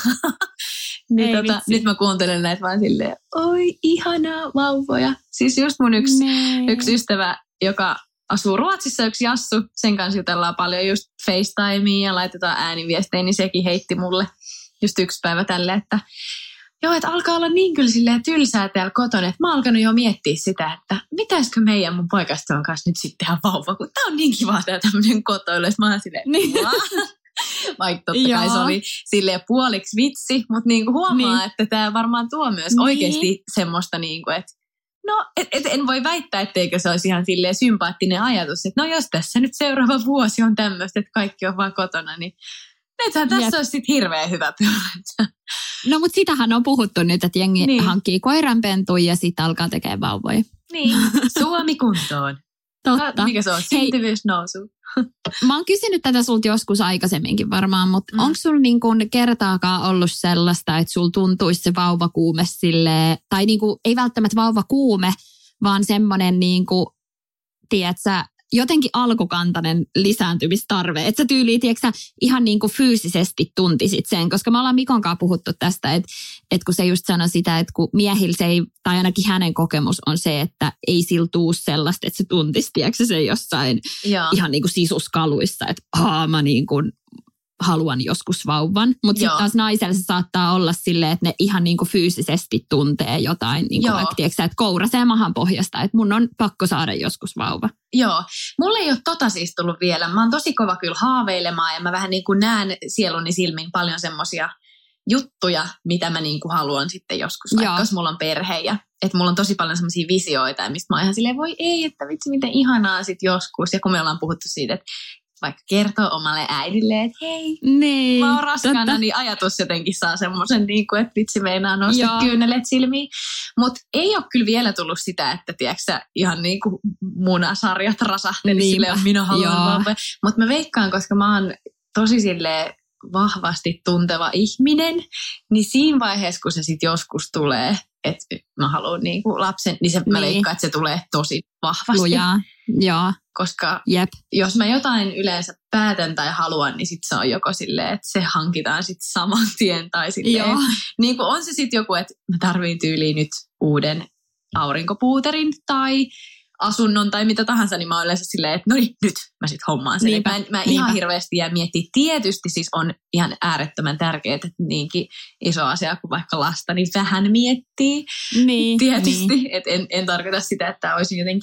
Nyt mä kuuntelen näitä vaan silleen, oi ihanaa vauvoja. Siis just mun yksi ystävä, joka asuu Ruotsissa, yksi Jassu, sen kanssa jutellaan paljon just FaceTimea ja laitetaan ääniviestejä, niin sekin heitti mulle just yksi päivä tälle, että että alkaa olla niin kyllä silleen tylsää täällä kotona, että mä oon alkanut jo miettiä sitä, että mitäisikö meidän mun poikaston kanssa nyt sitten tehdä vauva, kun tää on niin kiva tää tämmönen kotoilu, mä oon silleen, vaikka totta kai se oli silleen puoliksi vitsi, mutta niinku huomaa, että tää varmaan tuo myös oikeasti semmoista niinku, että no, en voi väittää, etteikö se olisi ihan silleen sympaattinen ajatus, että no jos tässä nyt seuraava vuosi on tämmöistä, että kaikki on vaan kotona, niin nythän tässä olisi sitten hirveän hyvä pyörä. No mutta sitähän on puhuttu nyt, että jengi hankkii koiranpentuja ja sitten alkaa tekemään vauvoja. Niin, Suomi kuntoon. Totta. Mikä se on? Syntyvyys nousu. Mä oon kysynyt tätä sulta joskus aikaisemminkin varmaan, mutta onko sulla niin kuin kertaakaan ollut sellaista, että sulla tuntuisi se vauvakuume silleen, tai niin kuin, ei välttämättä vauvakuume, vaan semmoinen niin kuin, tiedätkö, jotenkin alkukantainen lisääntymistarve. Että sä tyyliin, tiedätkö, ihan niin kuin fyysisesti tuntisit sen, koska me ollaan Mikon kanssa puhuttu tästä, että kun se just sanoi sitä, että kun miehillä se ei, tai ainakin hänen kokemus on se, että ei sillä tuu sellaista, että se tuntisi, tiedätkö, se jossain ihan niin kuin sisuskaluissa, että mä niin kuin haluan joskus vauvan. Mutta sitten taas naisella se saattaa olla silleen, että ne ihan niin kuin fyysisesti tuntee jotain, niin kuin vaikka tiedätkö, että kourasee mahan pohjasta, että mun on pakko saada joskus vauva. Joo, mulle ei ole siis tullut vielä. Mä oon tosi kova kyllä haaveilemaan ja mä vähän niin kuin näen sieluni silmin paljon semmoisia juttuja, mitä mä niin kuin haluan sitten joskus, vaikka jos mulla on perhe ja että mulla on tosi paljon semmoisia visioita, mistä mä oon ihan silleen, voi ei, että vitsi miten ihanaa sitten joskus. Ja kun me ollaan puhuttu siitä, että vaikka kertoo omalle äidille, että hei, mä oon raskaana, niin ajatus jotenkin saa semmoisen, niin kuin, että vitsi meinaa nostaa kyyneleet silmiin. Mutta ei ole kyllä vielä tullut sitä, että tiedätkö ihan niin kuin munasarjat rasahteli silleen, minä haluan vauva. Mutta mä veikkaan, koska mä oon tosi silleen vahvasti tunteva ihminen, niin siinä vaiheessa, kun se sitten joskus tulee, että mä haluan niinku lapsen, niin mä veikkaan, että se tulee tosi vahvasti. Lujaa, joo. Koska jos mä jotain yleensä päätän tai haluan, niin sitten se on joko silleen, että se hankitaan sitten saman tien. Tai silleen, niin kuin on se sitten joku, että mä tarviin tyyliin nyt uuden aurinkopuuterin tai asunnon tai mitä tahansa, niin mä oon yleensä silleen, että no niin, nyt mä sit hommaan sen. Mä ihan hirveästi jää miettiä. Tietysti siis on ihan äärettömän tärkeää, että niinkin iso asia kuin vaikka lasta, niin vähän miettii. Tietysti, että en tarkoita sitä, että olisin jotenkin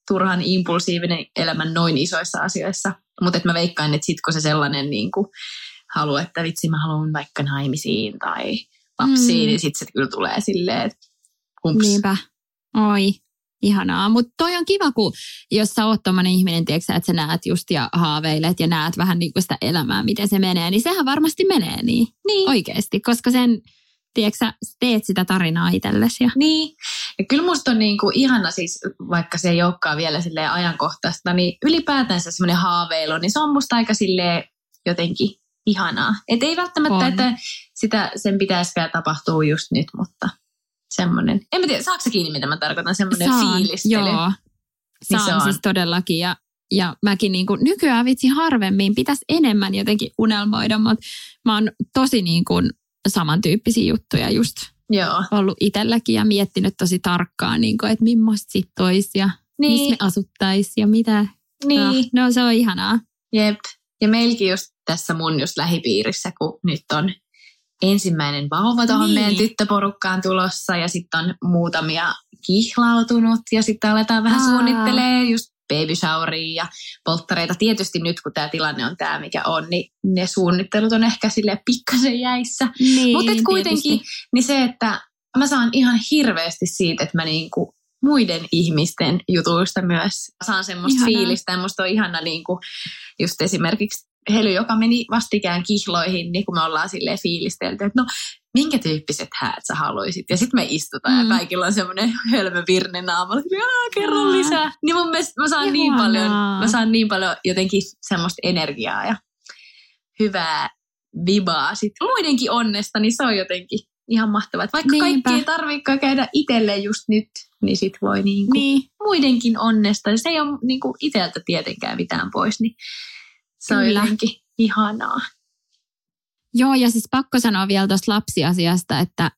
turhan impulsiivinen elämän noin isoissa asioissa. Mutta mä veikkaan, että sit kun se sellainen niin kuin halu, että vitsi mä haluan vaikka naimisiin tai lapsiin, niin sit se kyllä tulee silleen, että humps. Niinpä. Oi, ihanaa. Mutta toi on kiva, kun jos sä oot tommonen ihminen, tiedätkö, että sä näet just ja haaveilet ja näet vähän niin kuin sitä elämää, miten se menee, niin sehän varmasti menee niin. Oikeasti, koska sen, tiedätkö sä teet sitä tarinaa itsellesi. Niin, ja kyllä musta on niinku ihana siis, vaikka se ei olekaan vielä silleen ajankohtaista, niin ylipäätänsä semmoinen haaveilu, niin se on musta aika silleen jotenkin ihanaa. Että ei välttämättä, että sen pitäisikään tapahtua just nyt, mutta semmoinen. En mä tiedä, saako sä kiinni, mitä mä tarkoitan, semmoinen fiilistely? Joo, niin saan siis todellakin. Ja mäkin niinku nykyään vitsi harvemmin pitäisi enemmän jotenkin unelmoida, mutta mä oon tosi niinku samantyyppisiä juttuja just ollut itselläkin ja miettinyt tosi tarkkaan, niinku, että millaista sit olisi ja missä me asuttaisiin ja mitä. Niin. No se on ihanaa. Jep. Ja meilläkin just tässä mun just lähipiirissä, kun nyt on ensimmäinen vauva tuohon meidän tyttöporukkaan tulossa ja sitten on muutamia kihlautunut ja sitten aletaan vähän suunnittelemaan just baby showeria ja polttareita. Tietysti nyt kun tämä tilanne on tämä mikä on, niin ne suunnittelut on ehkä silleen pikkasen jäissä. Niin, mutta kuitenkin niin se, että mä saan ihan hirveästi siitä, että mä niinku muiden ihmisten jutuista myös saan semmoista fiilistä. Ja musta on ihana niinku just esimerkiksi Hely, joka meni vastikään kihloihin, niin kun me ollaan silleen fiilistelty, että no, minkä tyyppiset häät sä haluisit? Ja sitten me istutaan ja kaikilla on semmoinen hölmö virne naamalla. Kerro lisää. Niin mun mielestä mä saan niin paljon jotenkin semmoista energiaa ja hyvää vibaa sitten muidenkin onnesta, niin se on jotenkin ihan mahtavaa. Että vaikka kaikki ei tarvitsekaan käydä itselle just nyt, niin sit voi muidenkin onnesta. Ja se ei ole niinku itseltä tietenkään mitään pois, niin se on jotenkin ihanaa. Joo, ja siis pakko sanoa vielä tuosta lapsiasiasta, että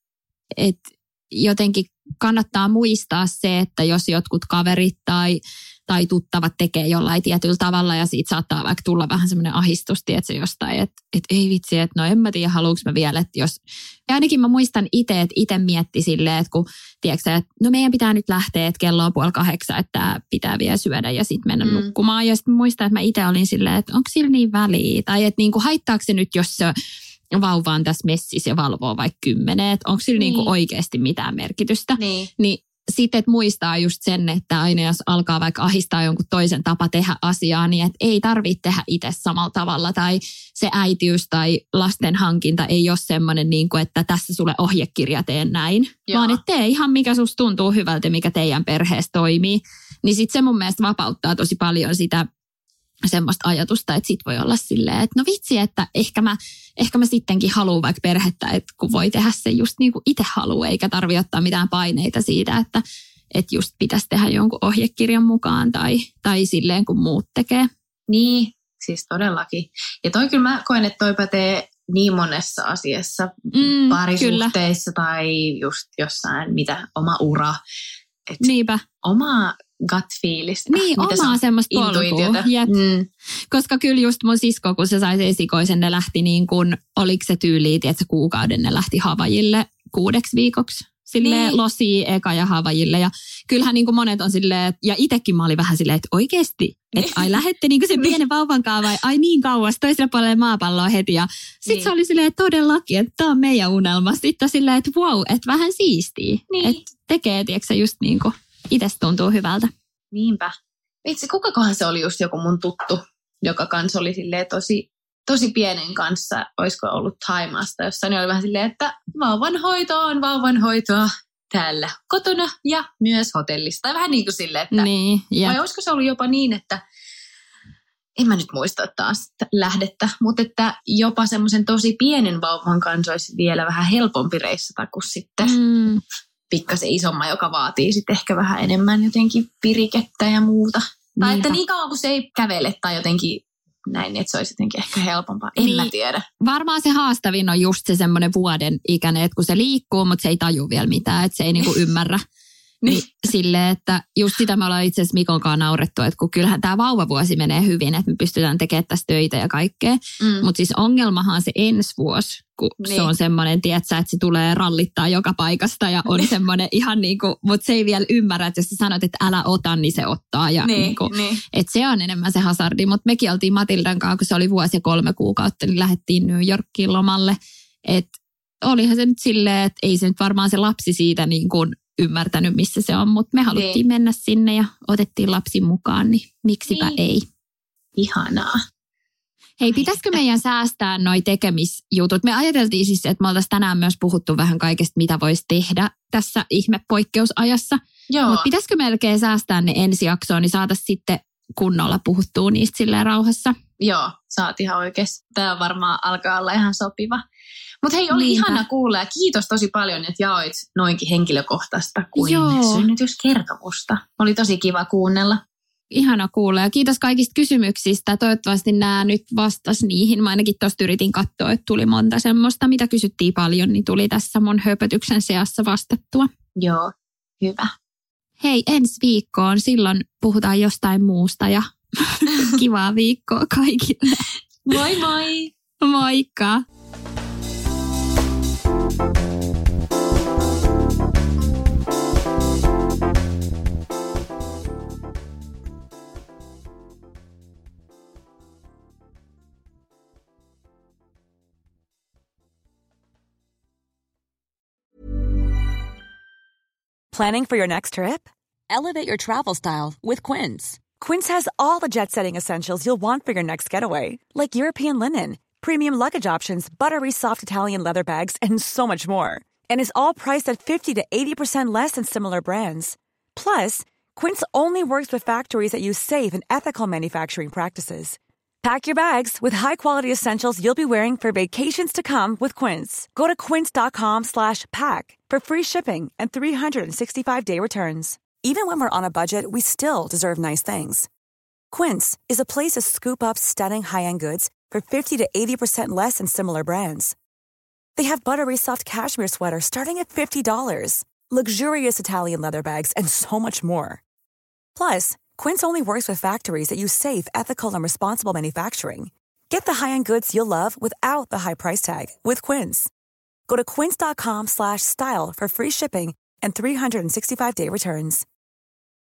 jotenkin kannattaa muistaa se, että jos jotkut kaverit tai tuttavat tekee jollain tietyllä tavalla ja siitä saattaa vaikka tulla vähän semmoinen ahdistus, tiedätkö, jostain, että ei vitsi, että no en mä tiedä, haluanko mä vielä, että jos... Ja ainakin mä muistan itse, että itse mietti silleen, että kun, tiedätkö, että no meidän pitää nyt lähteä, että kello on 7:30, että pitää vielä syödä ja sitten mennä nukkumaan. Ja sitten muistan, että mä itse olin silleen, että onko sillä niin väliä? Tai että niinku, haittaako se nyt, jos se vauva on tässä messissä ja valvoo vaikka 10, että onko sillä niinku oikeasti mitään merkitystä? Niin sitten muistaa just sen, että aina jos alkaa vaikka ahdistaa jonkun toisen tapa tehdä asiaa, niin että ei tarvitse tehdä itse samalla tavalla. Tai se äitiys tai lasten hankinta ei ole semmoinen, niin kuin, että tässä sulle ohjekirja, teen näin. Vaan että tee ihan mikä susta tuntuu hyvältä, mikä teidän perheessä toimii. Niin sitten se mun mielestä vapauttaa tosi paljon sitä semmoista ajatusta, että sit voi olla silleen, että no vitsi, että ehkä mä sittenkin haluan vaikka perhettä, että kun voi tehdä se just niin kuin itse haluaa, eikä tarvitse ottaa mitään paineita siitä, että just pitäisi tehdä jonkun ohjekirjan mukaan tai silleen, kun muut tekee. Niin, siis todellakin. Ja toi kyllä mä koen, että toi pätee niin monessa asiassa, parisuhteissa tai just jossain, oma ura. Niinpä. Oma gut-fiilistä. Niin, omaa semmoista polkua. Koska kyllä just mun sisko, kun se sai esikoisen, ne lähti niin kuin, oliko se tyyliin, että kuukauden ne lähti Havajille 6 viikoksi. Silleen losia eka ja Havajille. Ja kyllähän niin kuin monet on silleen, ja itsekin mä olin vähän silleen, että oikeasti, että ai lähette niin kuin sen pienen vauvan kanssa vai ai niin kauas toiselle puolelle maapalloa heti. Ja sitten se oli silleen todellakin, että tämä on meidän unelma. Sitten silleen, että wow, että vähän siistiä. Että tekee, tiedätkö just niin kuin itsestä tuntuu hyvältä. Niinpä. Itse kukakohan se oli just joku mun tuttu, joka kanssa oli silleen tosi pienen kanssa, olisiko ollut Thaimaasta, jossa niin oli vähän silleen, että vauvanhoitoa täällä kotona ja myös hotellista. Tai vähän niin kuin silleen, että vai olisiko se ollut jopa niin, että en mä nyt muista taas lähdettä, mutta että jopa semmoisen tosi pienen vauvan kanssa olisi vielä vähän helpompi reissata kuin sitten pikkasen isomman, joka vaatii sitten ehkä vähän enemmän jotenkin pirikettä ja muuta. Tai että niin kauan kuin se ei kävele tai jotenkin näin, että se olisi jotenkin ehkä helpompaa. En mä tiedä. Varmaan se haastavin on just se semmoinen vuoden ikäinen, että kun se liikkuu, mutta se ei taju vielä mitään, että se ei niinku ymmärrä Niin silleen, että just sitä me ollaan itse asiassa Mikon kanssa naurettu, että kun kyllähän tämä vauvavuosi menee hyvin, että me pystytään tekemään tässä töitä ja kaikkea. Mutta siis ongelmahan on se ensi vuosi, kun se on semmoinen, tietsä, että se tulee rallittaa joka paikasta ja on semmoinen ihan niin kuin, mutta se ei vielä ymmärrä, että jos sä sanot, että älä ota, niin se ottaa. Ja että se on enemmän se hazardi, mutta mekin oltiin Matildan kanssa, kun se oli vuosi ja 3 kuukautta, niin lähdettiin New Yorkiin lomalle. Että olihan se nyt silleen, että ei se nyt varmaan se lapsi siitä niin kuin ymmärtänyt, missä se on, mutta me haluttiin mennä sinne ja otettiin lapsi mukaan, niin miksipä ei. Ihanaa. Hei, pitäisikö meidän säästää noi tekemisjutut? Me ajateltiin siis, että me oltaisiin tänään myös puhuttu vähän kaikesta, mitä voisi tehdä tässä ihmepoikkeusajassa. Mutta pitäisikö melkein säästää ne ensi jaksoon, niin saataisiin sitten kunnolla puhuttua niistä silleen rauhassa? Joo, saat ihan oikeasti. Tämä varmaan alkaa olla ihan sopiva. Mutta hei, oli ihana kuulla ja kiitos tosi paljon, että jaoit noinkin henkilökohtaista kuin synnytyskertomusta. Oli tosi kiva kuunnella. Ihana kuulla ja kiitos kaikista kysymyksistä. Toivottavasti nämä nyt vastasi niihin. Mä ainakin tuosta yritin katsoa, että tuli monta semmoista, mitä kysyttiin paljon, niin tuli tässä mun höpötyksen seassa vastattua. Joo, hyvä. Hei, ensi viikkoon. Silloin puhutaan jostain muusta ja kivaa viikkoa kaikille. Moi moi! Moikka! Planning for your next trip? Elevate your travel style with Quince. Quince has all the jet-setting essentials you'll want for your next getaway, like European linen, premium luggage options, buttery soft Italian leather bags, and so much more. And is all priced at 50 to 80% less than similar brands. Plus, Quince only works with factories that use safe and ethical manufacturing practices. Pack your bags with high-quality essentials you'll be wearing for vacations to come with Quince. Go to quince.com/pack for free shipping and 365-day returns. Even when we're on a budget, we still deserve nice things. Quince is a place to scoop up stunning high-end goods for 50 to 80% less than similar brands. They have buttery soft cashmere sweaters starting at $50, luxurious Italian leather bags, and so much more. Plus, Quince only works with factories that use safe, ethical, and responsible manufacturing. Get the high-end goods you'll love without the high price tag with Quince. Go to quince.com/style for free shipping and 365-day returns.